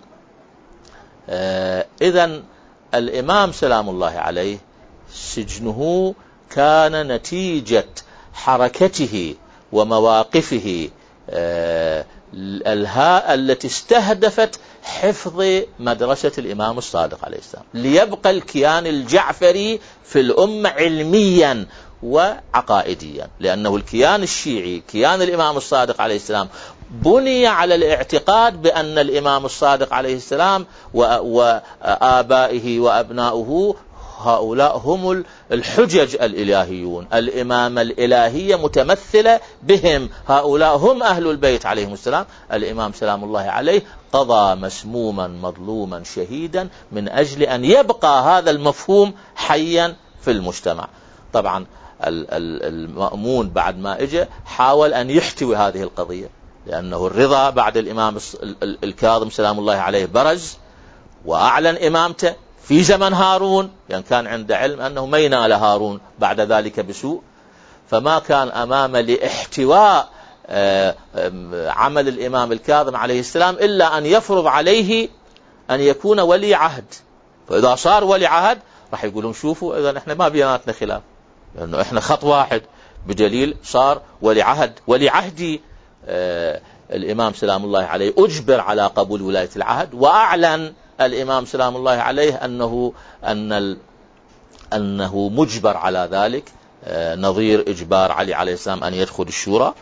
إذن الإمام سلام الله عليه سجنه كان نتيجة حركته ومواقفه الهاء التي استهدفت حفظ مدرسة الإمام الصادق عليه السلام، ليبقى الكيان الجعفري في الأمة علميا وعقائديا، لأنه الكيان الشيعي كيان الإمام الصادق عليه السلام بني على الاعتقاد بأن الإمام الصادق عليه السلام وآبائه وأبناؤه هؤلاء هم الحجج الإلهيون، الإمامة الإلهية متمثلة بهم، هؤلاء هم أهل البيت عليهم السلام. الإمام سلام الله عليه قضى مسموما مظلوما شهيدا من أجل أن يبقى هذا المفهوم حيا في المجتمع. طبعا المأمون بعد ما اجى حاول أن يحتوي هذه القضية، لأنه الرضا بعد الإمام الكاظم سلام الله عليه برز وأعلن إمامته في زمن هارون، يعني كان عنده علم أنه ما ينال هارون بعد ذلك بسوء، فما كان أمام لاحتواء عمل الإمام الكاظم عليه السلام إلا أن يفرض عليه أن يكون ولي عهد. فإذا صار ولي عهد راح يقولون شوفوا إذا إحنا ما بيناتنا خلاف، لأنه إحنا خط واحد، بدليل صار ولي عهد. ولي عهدي الإمام سلام الله عليه أجبر على قبول ولاية العهد، وأعلن الإمام سلام الله عليه أنه أن أنه مجبر على ذلك، نظير إجبار علي عليه السلام أن يدخل الشورى،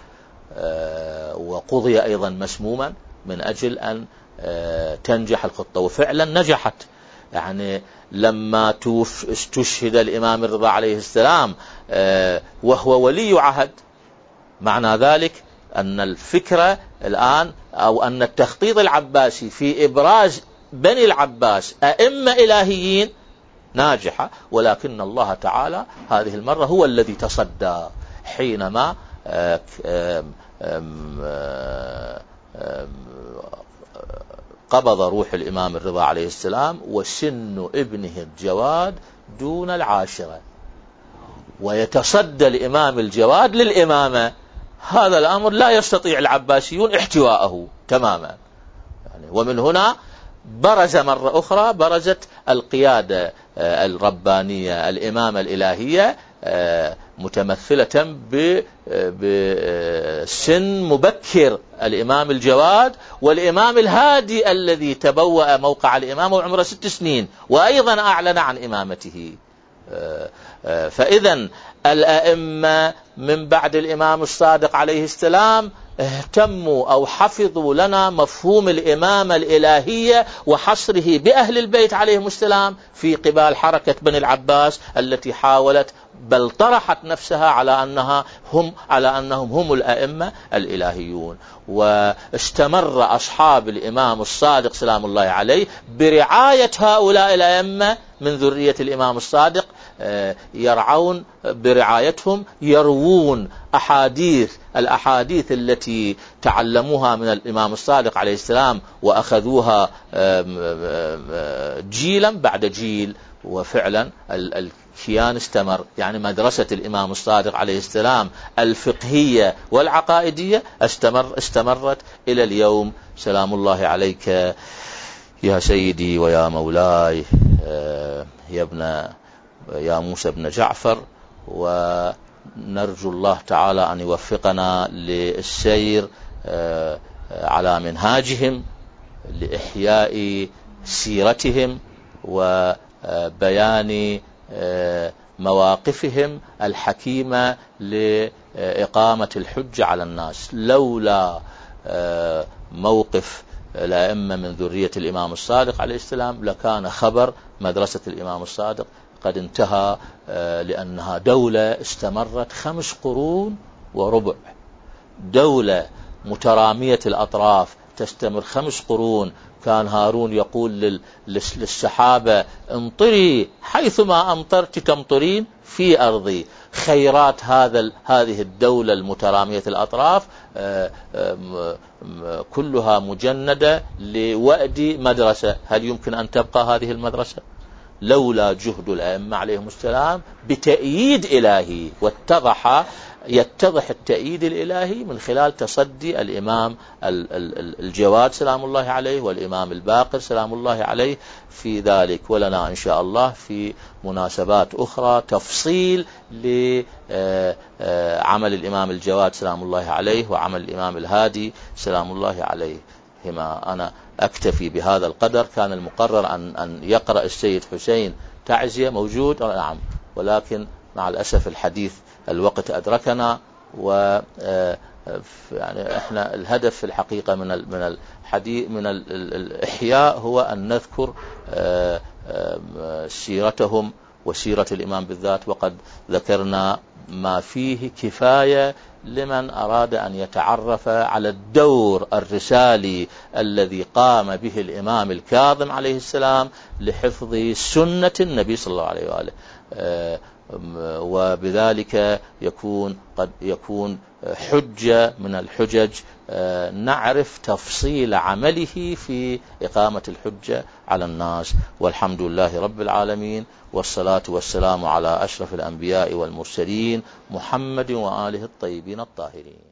وقضي أيضا مسموما من أجل أن تنجح الخطة، وفعلا نجحت. يعني لما استشهد الإمام الرضا عليه السلام وهو ولي عهد، معنى ذلك أن الفكرة الآن أو أن التخطيط العباسي في إبراز بني العباس أئمة إلهيين ناجحة، ولكن الله تعالى هذه المرة هو الذي تصدى حينما قبض روح الإمام الرضا عليه السلام وسن ابنه الجواد دون العاشرة، ويتصدى الإمام الجواد للإمامة. هذا الأمر لا يستطيع العباسيون احتواءه تماما، يعني ومن هنا برز مرة أخرى برزت القيادة الربانية الإمامة الإلهية متمثلة بسن مبكر الإمام الجواد والإمام الهادي الذي تبوأ موقع الإمامة وعمره ست سنين وأيضا أعلن عن إمامته. فإذا الأئمة من بعد الإمام الصادق عليه السلام اهتموا أو حفظوا لنا مفهوم الإمامة الإلهية وحصره بأهل البيت عليهم السلام في قبال حركة بني العباس التي حاولت بل طرحت نفسها على أنها هم على أنهم هم الأئمة الإلهيون. واستمر أصحاب الإمام الصادق سلام الله عليه برعاية هؤلاء الأئمة من ذرية الإمام الصادق، يرعون برعايتهم، يروون أحاديث الأحاديث التي تعلموها من الإمام الصادق عليه السلام وأخذوها جيلا بعد جيل، وفعلا الكيان استمر. يعني مدرسة الإمام الصادق عليه السلام الفقهية والعقائدية استمر استمرت إلى اليوم. سلام الله عليك يا سيدي ويا مولاي يا ابن يا موسى بن جعفر، ونرجو الله تعالى أن يوفقنا للسير على منهاجهم لإحياء سيرتهم وبيان مواقفهم الحكيمة لإقامة الحجة على الناس. لولا موقف الأئمة من ذرية الإمام الصادق عليه السلام لكان خبر مدرسة الإمام الصادق قد انتهى، لأنها دولة استمرت خمس قرون وربع، دولة مترامية الأطراف تستمر خمس قرون. كان هارون يقول للسحابة امطري حيثما أمطرت تمطرين في أرضي. خيرات هذا هذه الدولة المترامية الأطراف كلها مجندة لوأد مدرسة. هل يمكن أن تبقى هذه المدرسة لولا جهد الأئمة عليهم السلام بتأييد إلهي؟ واتضح يتضح التأييد الإلهي من خلال تصدي الإمام الجواد سلام الله عليه والإمام الباقر سلام الله عليه في ذلك. ولنا إن شاء الله في مناسبات أخرى تفصيل لعمل الإمام الجواد سلام الله عليه وعمل الإمام الهادي سلام الله عليه. هما أنا أكتفي بهذا القدر. كان المقرر أن أن يقرأ السيد حسين تعزية موجود، نعم، ولكن مع الأسف الحديث الوقت أدركنا، و يعني احنا الهدف في الحقيقة من من الحديث من الإحياء هو أن نذكر سيرتهم وسيرة الإمام بالذات، وقد ذكرنا ما فيه كفاية لمن أراد أن يتعرف على الدور الرسالي الذي قام به الإمام الكاظم عليه السلام لحفظ سنة النبي صلى الله عليه وآله، وبذلك يكون قد يكون حجة من الحجج نعرف تفصيل عمله في إقامة الحجة على الناس. والحمد لله رب العالمين، والصلاة والسلام على أشرف الأنبياء والمرسلين محمد وآله الطيبين الطاهرين.